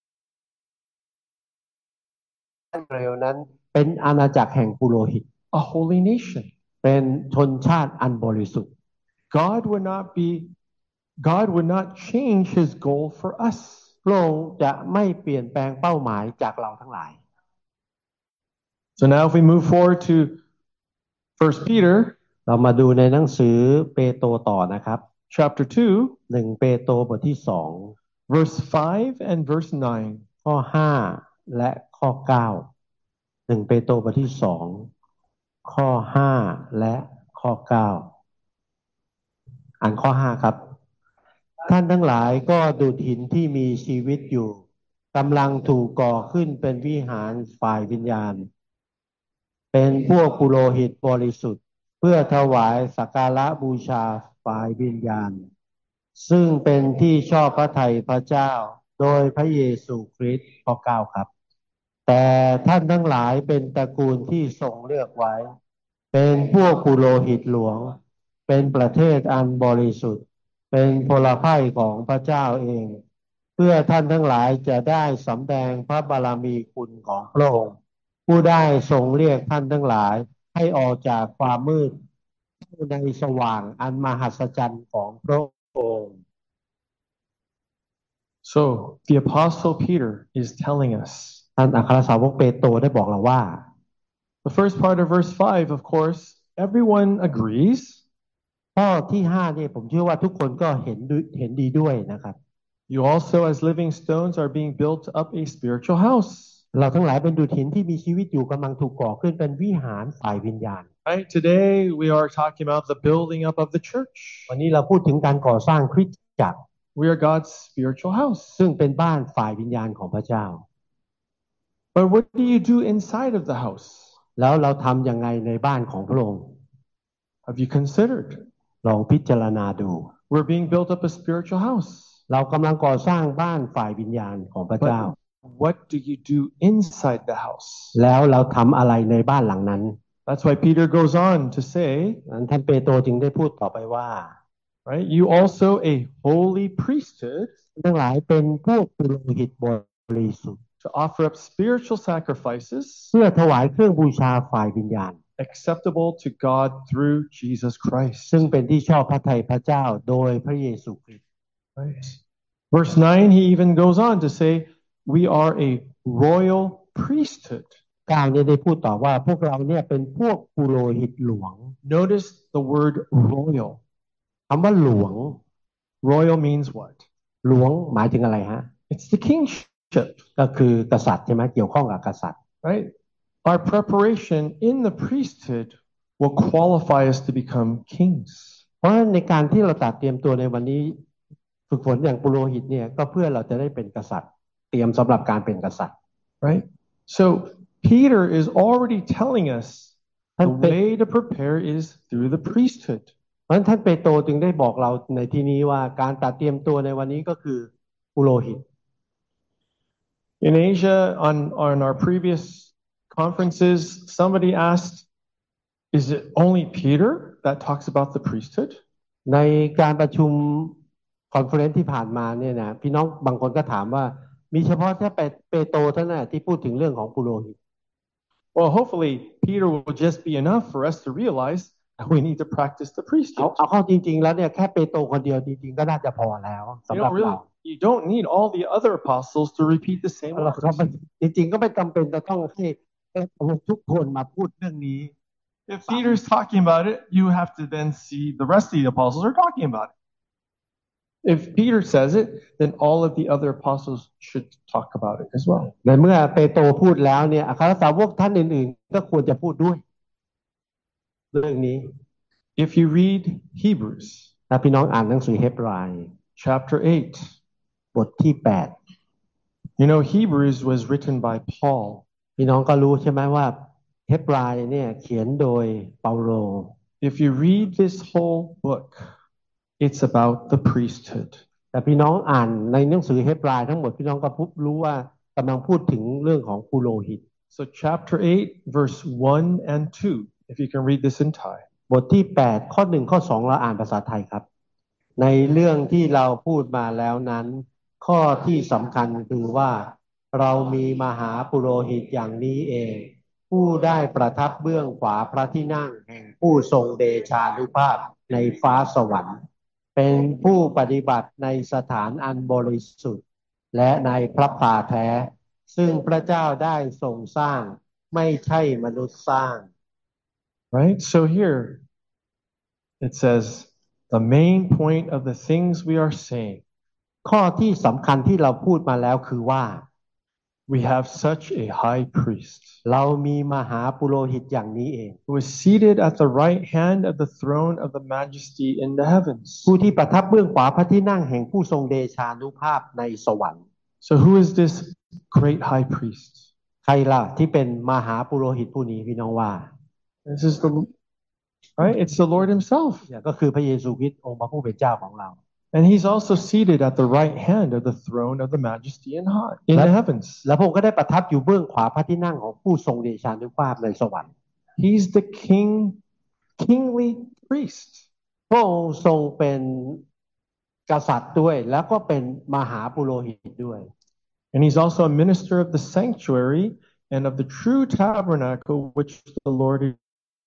อิสราเอลนั้นเป็นอาณาจักรแห่งปุโรหิต a holy nation. เป็นชนชาติอันบริสุทธิ์ God would not be God would not change his goal for us. พระองค์จะไม่เปลี่ยนแปลงเป้าหมายจากเราทั้งหลาย So now if we move forward to First Peter เรามาดูในหนังสือเปโตรต่อนะครับ chapter two, หนึ่งเปโตรบทที่สอง verse five and verse nine. ข้อห้าและข้อเก้าหนึ่งเปโตรบทที่สองข้อห้าและข้อเก้าอ่านข้อห้าครับท่านทั้งหลายก็ดูดหินที่มีชีวิตอยู่กำลังถูกก่อขึ้นเป็นวิหารฝ่ายวิญญาณเป็นพวกปุโรหิตบริสุทธิ์เพื่อถวายสักการะบูชาฝ่ายวิญญาณซึ่งเป็นที่ชอบพระทัยพระเจ้าโดยพระเยซูคริสต์ข้อเก้าครับแต่ท่านทั้งหลายเป็นตระกูลที่ทรงเลือกไว้เป็นพวกปุโรหิตหลวงเป็นประเทศอันบริสุทธิ์เป็นพลไพ่ของพระเจ้าเองเพื่อท่านทั้งหลายจะได้สำแดงพระบารมีคุณของพระองค์ผู้ได้ทรงเรียกท่านทั้งหลายให้ออกจากความมืดเข้าในสว่างอันมหัศจรรย์ของพระองค์ So the apostle Peter is telling us. ท่านอัครสาวกเปโตรได้บอกเราว่า The first part of verse five, of course, everyone agrees. ข้อที่ห้านี่ผมเชื่อว่าทุกคนก็เห็นเห็นดีด้วยนะครับ You also as living stones are being built up a spiritual house. เราทั้งหลายเป็นดุจหินที่มีชีวิตอยู่กำลังถูกก่อขึ้นเป็นวิหารฝ่ายวิญญาณ Right? Today we are talking about the building up of the church. วันนี้เราพูดถึงการก่อสร้างคริสตจักร We are God's spiritual house. ซึ่งเป็นบ้านฝ่ายวิญญาณของพระเจ้า But what do you do inside of the house? แล้วเราทำยังไงในบ้านของพระองค์ Have you considered? ลองพิจารณาดู We're being built up a spiritual house. เรากำลังก่อสร้างบ้านฝ่ายวิญญาณของพระเจ้า But what do you do inside the house? แล้วเราทำอะไรในบ้านหลังนั้น That's why Peter goes on to say, ท่านเปโตรจึงได้พูดต่อไปว่า right? You also a holy priesthood ทั้งหลายเป็นพวกปุโรหิตบริสุทธิ์ to offer up spiritual sacrifices เพื่อถวายเครื่องบูชาฝ่ายวิญญาณ acceptable to God through Jesus Christ. ซึ่งเป็นที่ชอบพระทัยพระเจ้าโดยพระเยซูคริสต์ Right. Verse nine, he even goes on to say, we are a royal priesthood. เก้าเนี่ยได้พูดต่อว่าพวกเราเนี่ยเป็นพวกปุโรหิตหลวง Notice the word royal. คำว่าหลวง Royal means what? หลวงหมายถึงอะไรฮะ It's the kingship. ก็คือกษัตริย์ใช่ไหมเกี่ยวข้องกับกษัตริย์ Right? Our preparation in the priesthood will qualify us to become kings. เพราะในการที่เราตัดเตรียมตัวในวันนี้ฝึกฝนอย่างปุโรหิตเนี่ยก็เพื่อเราจะได้เป็นกษัตริย์เตรียมสำหรับการเป็นกษัตริย์ right? So Peter is already telling us ท่าน the เป way to prepare is through the priesthood. เพราะฉะนั้นท่านเปโตรจึงได้บอกเราในที่นี้ว่าการตัดเตรียมตัวในวันนี้ก็คือปุโรหิต In Asia, on, on our previous conferences, somebody asked, is it only Peter that talks about the priesthood? ในการประชุมคอนเฟอเรนซ์ที่ผ่านมาเนี่ยนะพี่น้องบางคนก็ถามว่ามีเฉพาะแค่เปโตรเท่านั้นที่พูดถึงเรื่องของปุโรหิต Well, hopefully Peter will just be enough for us to realize that we need to practice the เอา priesthood. เอาเข้าจริงๆแล้วเนี่ยแค่เปโตรคนเดียวจริงๆก็น่าจะพอแล้ว You สำหรับ don't เรา really, you don't need all the other apostles to repeat the same เรา words. ก็ไม่จริงๆก็ไม่จำเป็นจะต้องให้ทุกคนมาพูดเรื่องนี้ If Peter's talking about it, you have to then see the rest of the apostles are talking about it. If Peter says it, then all of the other apostles should talk about it as well. ในเมื่อเปโตรพูดแล้วเนี่ยอัครสาวกท่านอื่นๆก็ควรจะพูดด้วยเรื่องนี้ If you read Hebrews ถ้าพี่น้องอ่านหนังสือเฮบราย chapter eight, บทที่แปด you know Hebrews was written by Paul. พี่น้องก็รู้ใช่ไหมว่าเฮบรายเนี่ยเขียนโดยเปาโล If you read this whole book, it's about the priesthood. แต่พี่น้องอ่านในหนังสือเฮบรายทั้งหมดพี่น้องก็พบรู้ว่ากำลังพูดถึงเรื่องของปุโรหิต So chapter eight, verse one and two, if you can read this in Thai. บทที่แปดข้อหนึ่งข้อสองเราอ่านภาษาไทยครับในเรื่องที่เราพูดมาแล้วนั้นข้อที่สำคัญคือว่าเรามีมหาปุโรหิตอย่างนี้เองผู้ได้ประทับเบื้องขวาพระที่นั่งแห่งผู้ทรงเดชานุภาพในฟ้าสวรรค์เป็นผู้ปฏิบัติในสถานอันบริสุทธิ์และในพระป่าแท้ซึ่งพระเจ้าได้ทรงสร้างไม่ใช่มนุษย์สร้าง Right? So here it says the main point of the things we are saying. ข้อที่สำคัญที่เราพูดมาแล้วคือว่า we have such a high priest เรามีมหาปุโรหิตอย่างนี้เอง who is seated at the right hand of the throne of the majesty in the heavens. ผู้ที่ประทับเบื้องขวาพระที่นั่งแห่งผู้ทรงเดชานุภาพในสวรรค์ So who is this great high priest? ใครล่ะที่เป็นมหาปุโรหิตผู้นี้พี่น้องว่า This is the right? It's the Lord himself. ก็คือพระเยซูคริสต์องค์พระผู้เป็นเจ้าของเรา And he's also seated at the right hand of the throne of the majesty in, high, in the heavens. และพระองค์ก็ได้ประทับอยู่เบื้องขวาพระที่นั่งของผู้ทรงเดชานุภาพในสวรรค์ He's the king, kingly priest. พระองค์ทรงเป็นกษัตริย์ด้วยแล้วก็เป็นมหาปุโรหิตด้วย And he's also a minister of the sanctuary and of the true tabernacle which the Lord is.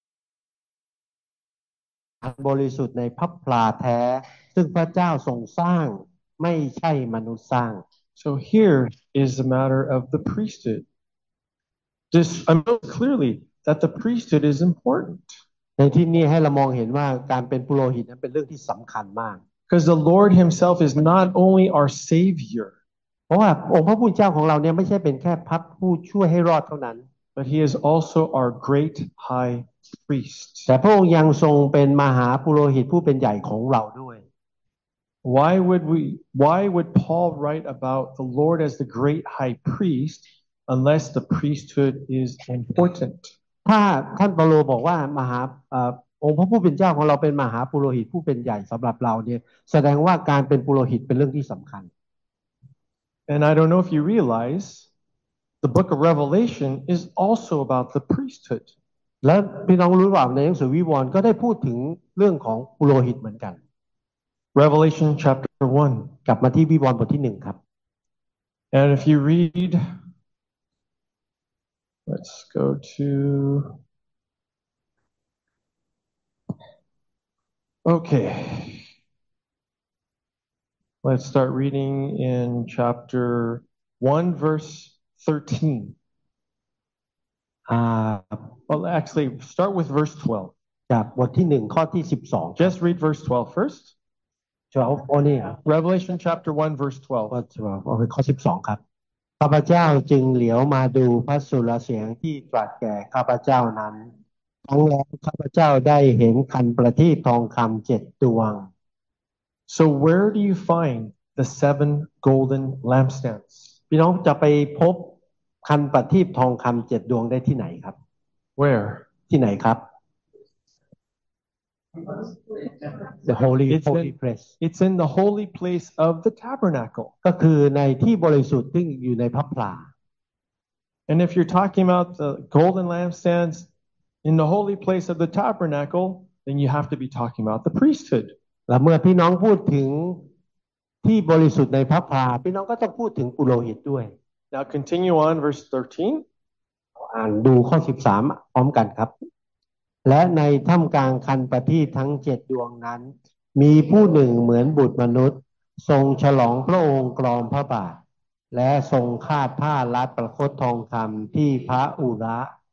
บริสุทธิ์ในพระพลาแท้ซึ่งพระเจ้าทรงสร้างไม่ใช่มนุษย์สร้าง So here is a matter of the priesthood. Just I know clearly that the priesthood is important. ในที่นี้ให้เรามองเห็นว่าการเป็นปุโรหิตนั้นเป็นเรื่องที่สำคัญมาก Because the Lord himself is not only our savior, เพราะว่าองค์พระผู้เป็นเจ้าของเราเนี่ยไม่ใช่เป็นแค่พระผู้ช่วยให้รอดเท่านั้น but he is also our great high priest. แต่พระองค์ยังทรงเป็นมหาปุโรหิตผู้เป็นใหญ่ของเราด้วย Why would we why would Paul write about the Lord as the great high priest unless the priesthood is important? ถ้าท่านเปาโลบอกว่ามหาองค์พระผู้เป็นเจ้าของเราเป็นมหาปุโรหิตผู้เป็นใหญ่สำหรับเราเนี่ยแสดงว่าการเป็นปุโรหิตเป็นเรื่องที่สำคัญ And I don't know if you realize the book of Revelation is also about the priesthood. และพี่น้องรู้ว่าในหนังสือวิวรณ์ก็ได้พูดถึงเรื่องของปุโรหิตเหมือนกัน Revelation chapter one. กลับมาที่วิวรณ์บทที่หนึ่งครับ And if you read, let's go to, okay. Let's start reading in chapter one, verse thirteen. Uh, well, actually, start with verse twelve. จากบทที่หนึ่งข้อที่สิบสอง Just read verse twelve first. twelve โอ้นี่ Revelation chapter one, verse twelve. ข้อtwelveเอาเป็นข้อสิบสองครับข้าพเจ้าจึงเหลียวมาดูพระสุรเสียงที่ตรัสแก่ข้าพเจ้านั้นทั้งแล้วข้าพเจ้าได้เห็นคันประทีปทองคำเจ็ดดวง So where do you find the seven golden lampstands? พี่น้องจะไปพบคันประทีปทองคำเจ็ดดวงได้ที่ไหนครับ Where? ที่ไหนครับ The holy It's holy in, place it's in the holy place of the tabernacle. ก็คือในที่บริสุทธิ์ที่อยู่ในพระพลา And if you're talking about the golden lampstands in the holy place of the tabernacle, then you have to be talking about the priesthood. และเมื่อพี่น้องพูดถึงที่บริสุทธิ์ในพระพลาพี่น้องก็ต้องพูดถึงปุโรหิตด้วย Now continue on verse thirteen. อ่านดูข้อสิบสามพร้อมกันครับและในท่ามกลางคันประทีปทั้งเจ็ดดวงนั้นมีผู้หนึ่งเหมือนบุตรมนุษย์ทรงฉลองพระองค์กรอมพระบาทและทรงคาดผ้ารัดประคตทองคำที่พระอุระ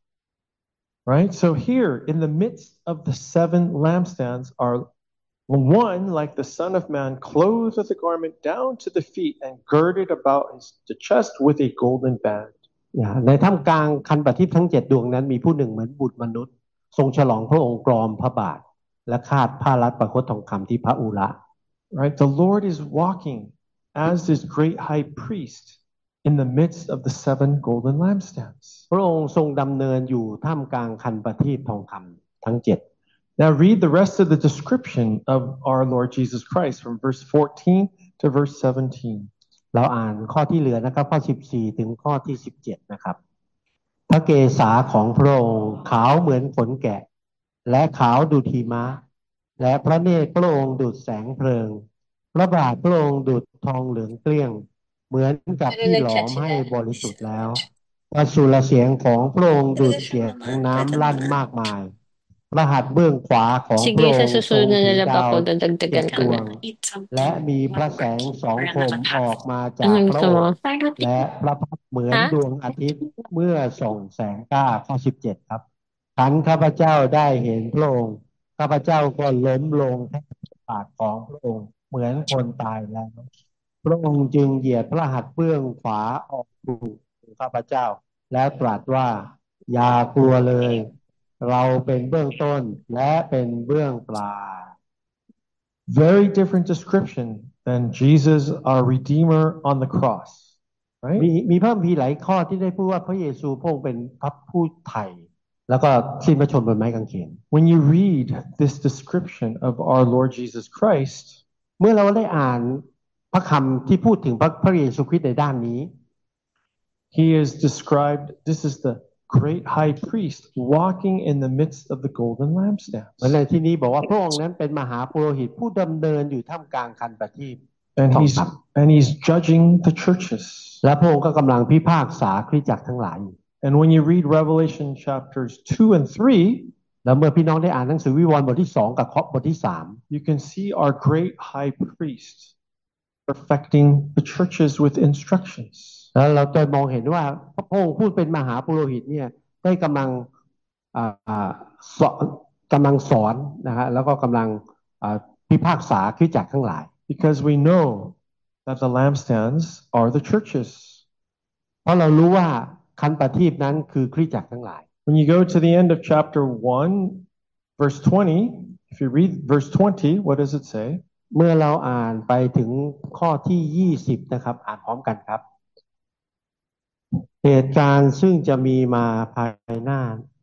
Right? So here in the midst of the seven lampstands are one like the Son of Man clothed with a garment down to the feet and girded about his the chest with a golden band. ในท่ามกลางคันประทีปทั้งเจ็ดดวงนั้นมีผู้หนึ่งเหมือนบุตรมนุษย์ทรงฉลองพระองค์กรอมพระบาทและคาดผ้ารัดประคตทองคำที่พระอุระ Right? The Lord is walking as this great high priest in the midst of the seven golden lampstands. พระองค์ทรงดำเนินอยู่ท่ามกลางคันประทีปทองคำทั้งเจ็ด Now read the rest of the description of our Lord Jesus Christ from verse fourteen to verse seventeen. เราอ่านข้อที่เหลือนะครับข้อสิบสี่ถึงข้อที่สิบเจ็ดนะครับพระเกศาของพระองค์ขาวเหมือนขนแกะและขาวดุจหิมะและพระเนตรพระองค์ดุจแสงเพลิงพระบาทพระองค์ดุจทองเหลืองเกลี้ยงเหมือนกับที่หลอมให้บริสุทธิ์แล้วพระสุรเสียงของพระองค์ดุจเสียงน้ำลั่นมากมายพระหัตถ์เบื้องขวาของพระองค์ทรงถือดาวเจ็ดดวงและมีพระแสงสองคมออกมาจากพระองค์และพระพักตร์เหมือนดวงอาทิตย์เมื่อส่องแสงกล้าข้อสิบเจ็ดครับขันข้าพเจ้าได้เห็นพระองค์ข้าพเจ้าก็ล้มลงแทบบาทของพระองค์เหมือนคนตายแล้วพระองค์จึงเหยียดพระหัตถ์เบื้องขวาออกถูกข้าพเจ้าแล้วตรัสว่าอย่ากลัวเลยเราเป็นเบื้องต้นและเป็นเบื้องปลาย Very different description than Jesus, our Redeemer, on the cross. Right? มีมีพระคัมภีร์หลายข้อที่ได้พูดว่าพระเยซูพระองค์เป็นพระผู้ไถ่แล้วก็สิ้นพระชนม์บนไม้กางเขน When you read this description of our Lord Jesus Christ, เมื่อเราได้อ่านพระคำที่พูดถึงพระพระเยซูคริสต์ในด้านนี้ He is described, this is the great high priest walking in the midst of the golden lampstands. ในที่นี้บอกว่าพระองค์นั้นเป็นมหาปุโรหิตผู้ดำเนินอยู่ท่ามกลางคันประทีป And he's, and he's judging the churches. และพระองค์ก็กำลังพิพากษาคริสตจักรทั้งหลาย And when you read Revelation chapters two and three, แล้วเมื่อพี่น้องได้อ่านหนังสือวิวรณ์บทที่สองกับข้อบทที่สาม you can see our great high priest perfecting the churches with instructions. แล้วเราจะมองเห็นว่าพระองค์พูดเป็นมหาปุโรหิตเนี่ยได้กำลังสอนกำลังสอนนะฮะแล้วก็กำลังพิพากษาคริสตจักรทั้งหลาย Because we know that the lampstands are the churches. เพราะเรารู้ว่าคันประทีปนั้นคือคริสตจักรทั้งหลาย When you go to the end of chapter one, verse twenty, if you read verse twenty, what does it say? เมื่อเราอ่านไปถึงข้อที่ยี่สิบนะครับอ่านพร้อมกันครับเหตุการณ์ซึ่งจะมีมาภายหน้า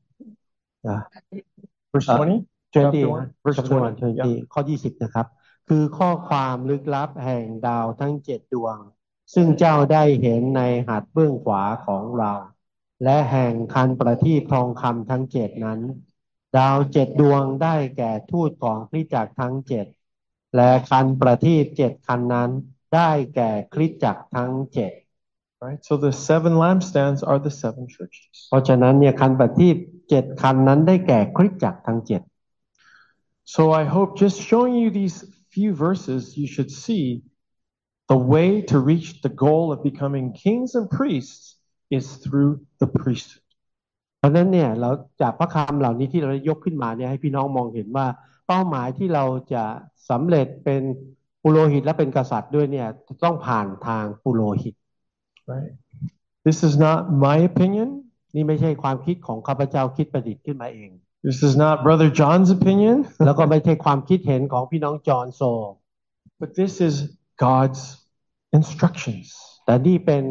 Verse twenty? twenty Verse twenty. ข้อยี่สิบนะครับคือข้อความลึกลับแห่งดาวทั้งเจ็ดดวงซึ่งเจ้าได้เห็นในหัตถ์เบื้องขวาของเราและแห่งคันประทีปทองคำทั้งเจ็ดนั้นดาวเจ็ดดวงได้แก่ทูตของคริสตจักรทั้งเจ็ดและคันประทีปเจ็ดคันนั้นได้แก่คริสตจักรทั้งเจ็ด Right? So the seven lampstands are the seven churches. เพราะฉะนั้นเนี่ยคันประทีปเจ็ดคันนั้นได้แก่คริสตจักรทั้งเจ็ด So I hope just showing you these few verses, you should see the way to reach the goal of becoming kings and priests is through the priesthood. เพราะฉะนั้นเนี่ยเราจากพระคำเหล่านี้ที่เรายกขึ้นมาเนี่ยให้พี่น้องมองเห็นว่าเป้าหมายที่เราจะสำเร็จเป็นปุโรหิตและเป็นกษัตริย์ด้วยเนี่ยต้องผ่านทางปุโรหิต Right? This is not my opinion. นี่ไม่ใช่ความคิดของข้าพเจ้าคิดประดิษฐ์ขึ้นมาเอง This is not Brother John's opinion. แล้วก็ไม่ใช่ความคิดเห็นของพี่น้องจอห์นโซ But this is God's instructions. แต่นี่เป็น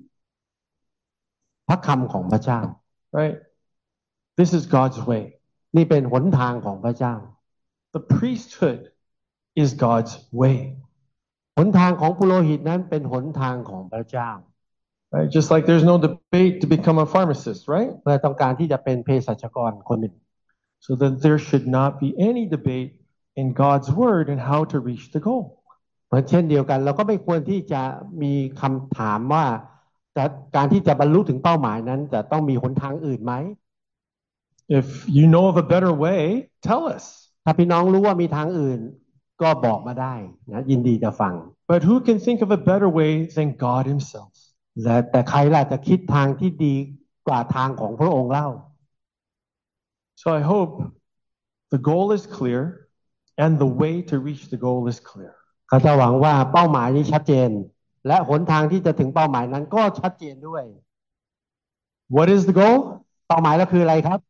พระคำของพระเจ้า Right? This is God's way. นี่เป็นหนทางของพระเจ้า The priesthood is God's way. หนทางของปุโรหิตนั้นเป็นหนทางของพระเจ้า Right? Just like there's no debate to become a pharmacist, right? เพื่อต้องการที่จะเป็นเภสัชกรคนหนึ่ง So that there should not be any debate in God's word and how to reach the goal. เหมือนเช่นเดียวกันเราก็ไม่ควรที่จะมีคำถามว่าการที่จะบรรลุถึงเป้าหมายนั้นจะต้องมีหนทางอื่นไหม If you know of a better way, tell us. ถ้าพี่น้องรู้ว่ามีทางอื่นก็บอกมาได้นะยินดีจะฟัง But who can think of a better way than God Himself? และแต่ใครล่ะจะคิดทางที่ดีกว่าทางของพระองค์เล่า So I hope the goal is clear and the way to reach the goal is clear. ข้าจะหวังว่าเป้าหมายนี้ชัดเจนและหนทางที่จะถึงเป้าหมายนั้นก็ชัดเจนด้วย What is the goal? เป้าหมายเราคืออะไรครับ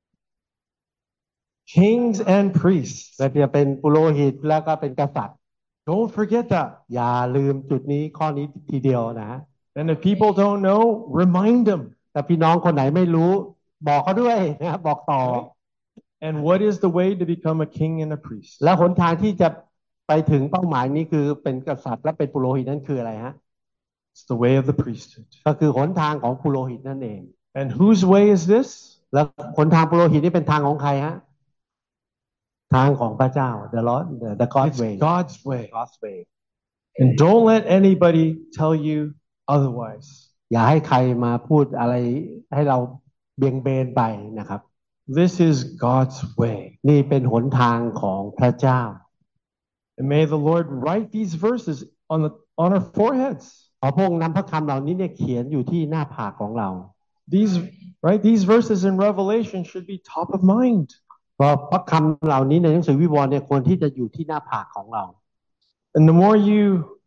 Kings and priests. และจะเป็นปุโรหิตแล้วก็เป็นกษัตริย์ Don't forget that. อย่าลืมจุดนี้ข้อนี้ทีเดียวนะ And if people don't know, remind them. แต่พี่น้องคนไหนไม่รู้บอกเขาด้วยนะบอกต่อ And what is the way to become a king and a priest? แล้วหนทางที่จะไปถึงเป้าหมายนี้คือเป็นกษัตริย์และเป็นปุโรหิตนั่นคืออะไรฮะ It's the way of the priesthood. ก็คือหนทางของปุโรหิตนั่นเอง And whose way is this? แล้วหนทางปุโรหิตนี่เป็นทางของใครฮะทางของพระเจ้า the Lord the, the God's It's way God's way. God's way And don't let anybody tell you otherwise. อย่าให้ใครมาพูดอะไรให้เราเบี่ยงเบนไปนะครับ This is God's way. นี่เป็นหนทางของพระเจ้า And may the Lord write these verses on the on our foreheads. ขอพระองค์นำพระคำเหล่านี้เนี่ยเขียนอยู่ที่หน้าผากของเรา These right these verses in Revelation should be top of mind. เพราะพระคำเหล่านี้ในหนังสือวิวรณ์เนี่ยควรที่จะอยู่ที่หน้าผากของเรา And the more you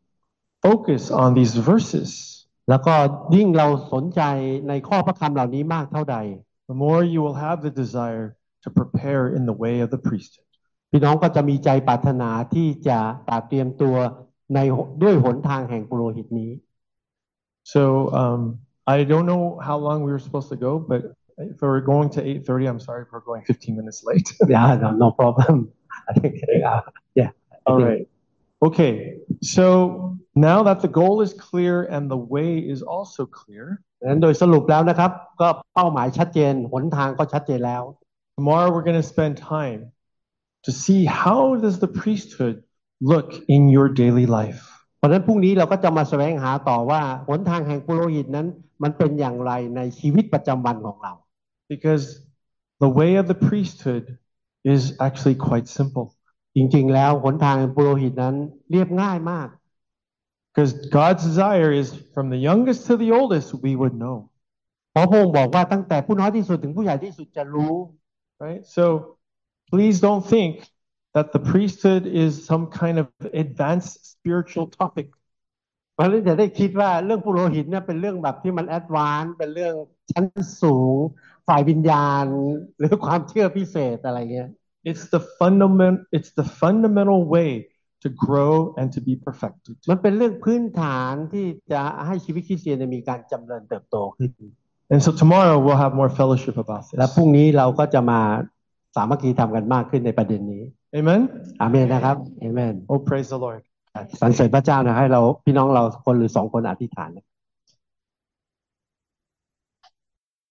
focus on these verses, แล้วก็ยิ่งเราสนใจในข้อพระคำเหล่านี้มากเท่าใด the more you will have the desire to prepare in the way of the priesthood. พี่น้องก็จะมีใจปรารถนาที่จะตระเตรียมตัวในด้วยหนทางแห่งปุโรหิตนี้ So um, I don't know how long we were supposed to go, but if we're going to eight thirty, I'm sorry if we're going fifteen minutes late. Yeah, no, no problem. I think, uh, yeah. I All think. right. Okay. So now that the goal is clear and the way is also clear, งั้นโดยสรุปแล้วนะครับก็เป้าหมายชัดเจนหนทางก็ชัดเจนแล้ว tomorrow we're going to spend time to see how does the priesthood look in your daily life. เพราะฉะนั้นพรุ่งนี้เราก็จะมาแสวงหาต่อว่าหนทางแห่งปุโรหิตนั้นมันเป็นอย่างไรในชีวิตประจำวันของเรา Because the way of the priesthood is actually quite simple. จริงๆแล้วหนทางปุโรหิตนั้นเรียบง่ายมาก Because God's desire is from the youngest to the oldest we would know. เพราะพระองค์บอกว่าตั้งแต่ผู้น้อยที่สุดถึงผู้ใหญ่ที่สุดจะรู้ Right? So please don't think that the priesthood is some kind of advanced spiritual topic. เพราะฉะนั้นจะได้คิดว่าเรื่องปุโรหิตเนี่ยเป็นเรื่องแบบที่มันแอดวานซ์เป็นเรื่องชั้นสูงฝ่ายวิญญาณหรือความเชื่อพิเศษอะไรเงี้ย It's the fundament it's the fundamental way to grow and to be perfected. มันเป็นเรื่องพื้นฐานที่จะให้ชีวิตคริสเตียนมีการจำเริญเติบโตขึ้น And so tomorrow we'll have more fellowship about และ this. พรุ่งนี้เราก็จะมาสามัคคีทำกันมากขึ้นในประเด็นนี้ Amen? อาเมนนะครับอาเมน Oh, praise the Lord. สรรเสริญพระเจ้านะให้เราพี่น้องเราคนหรือสองคนอธิษฐาน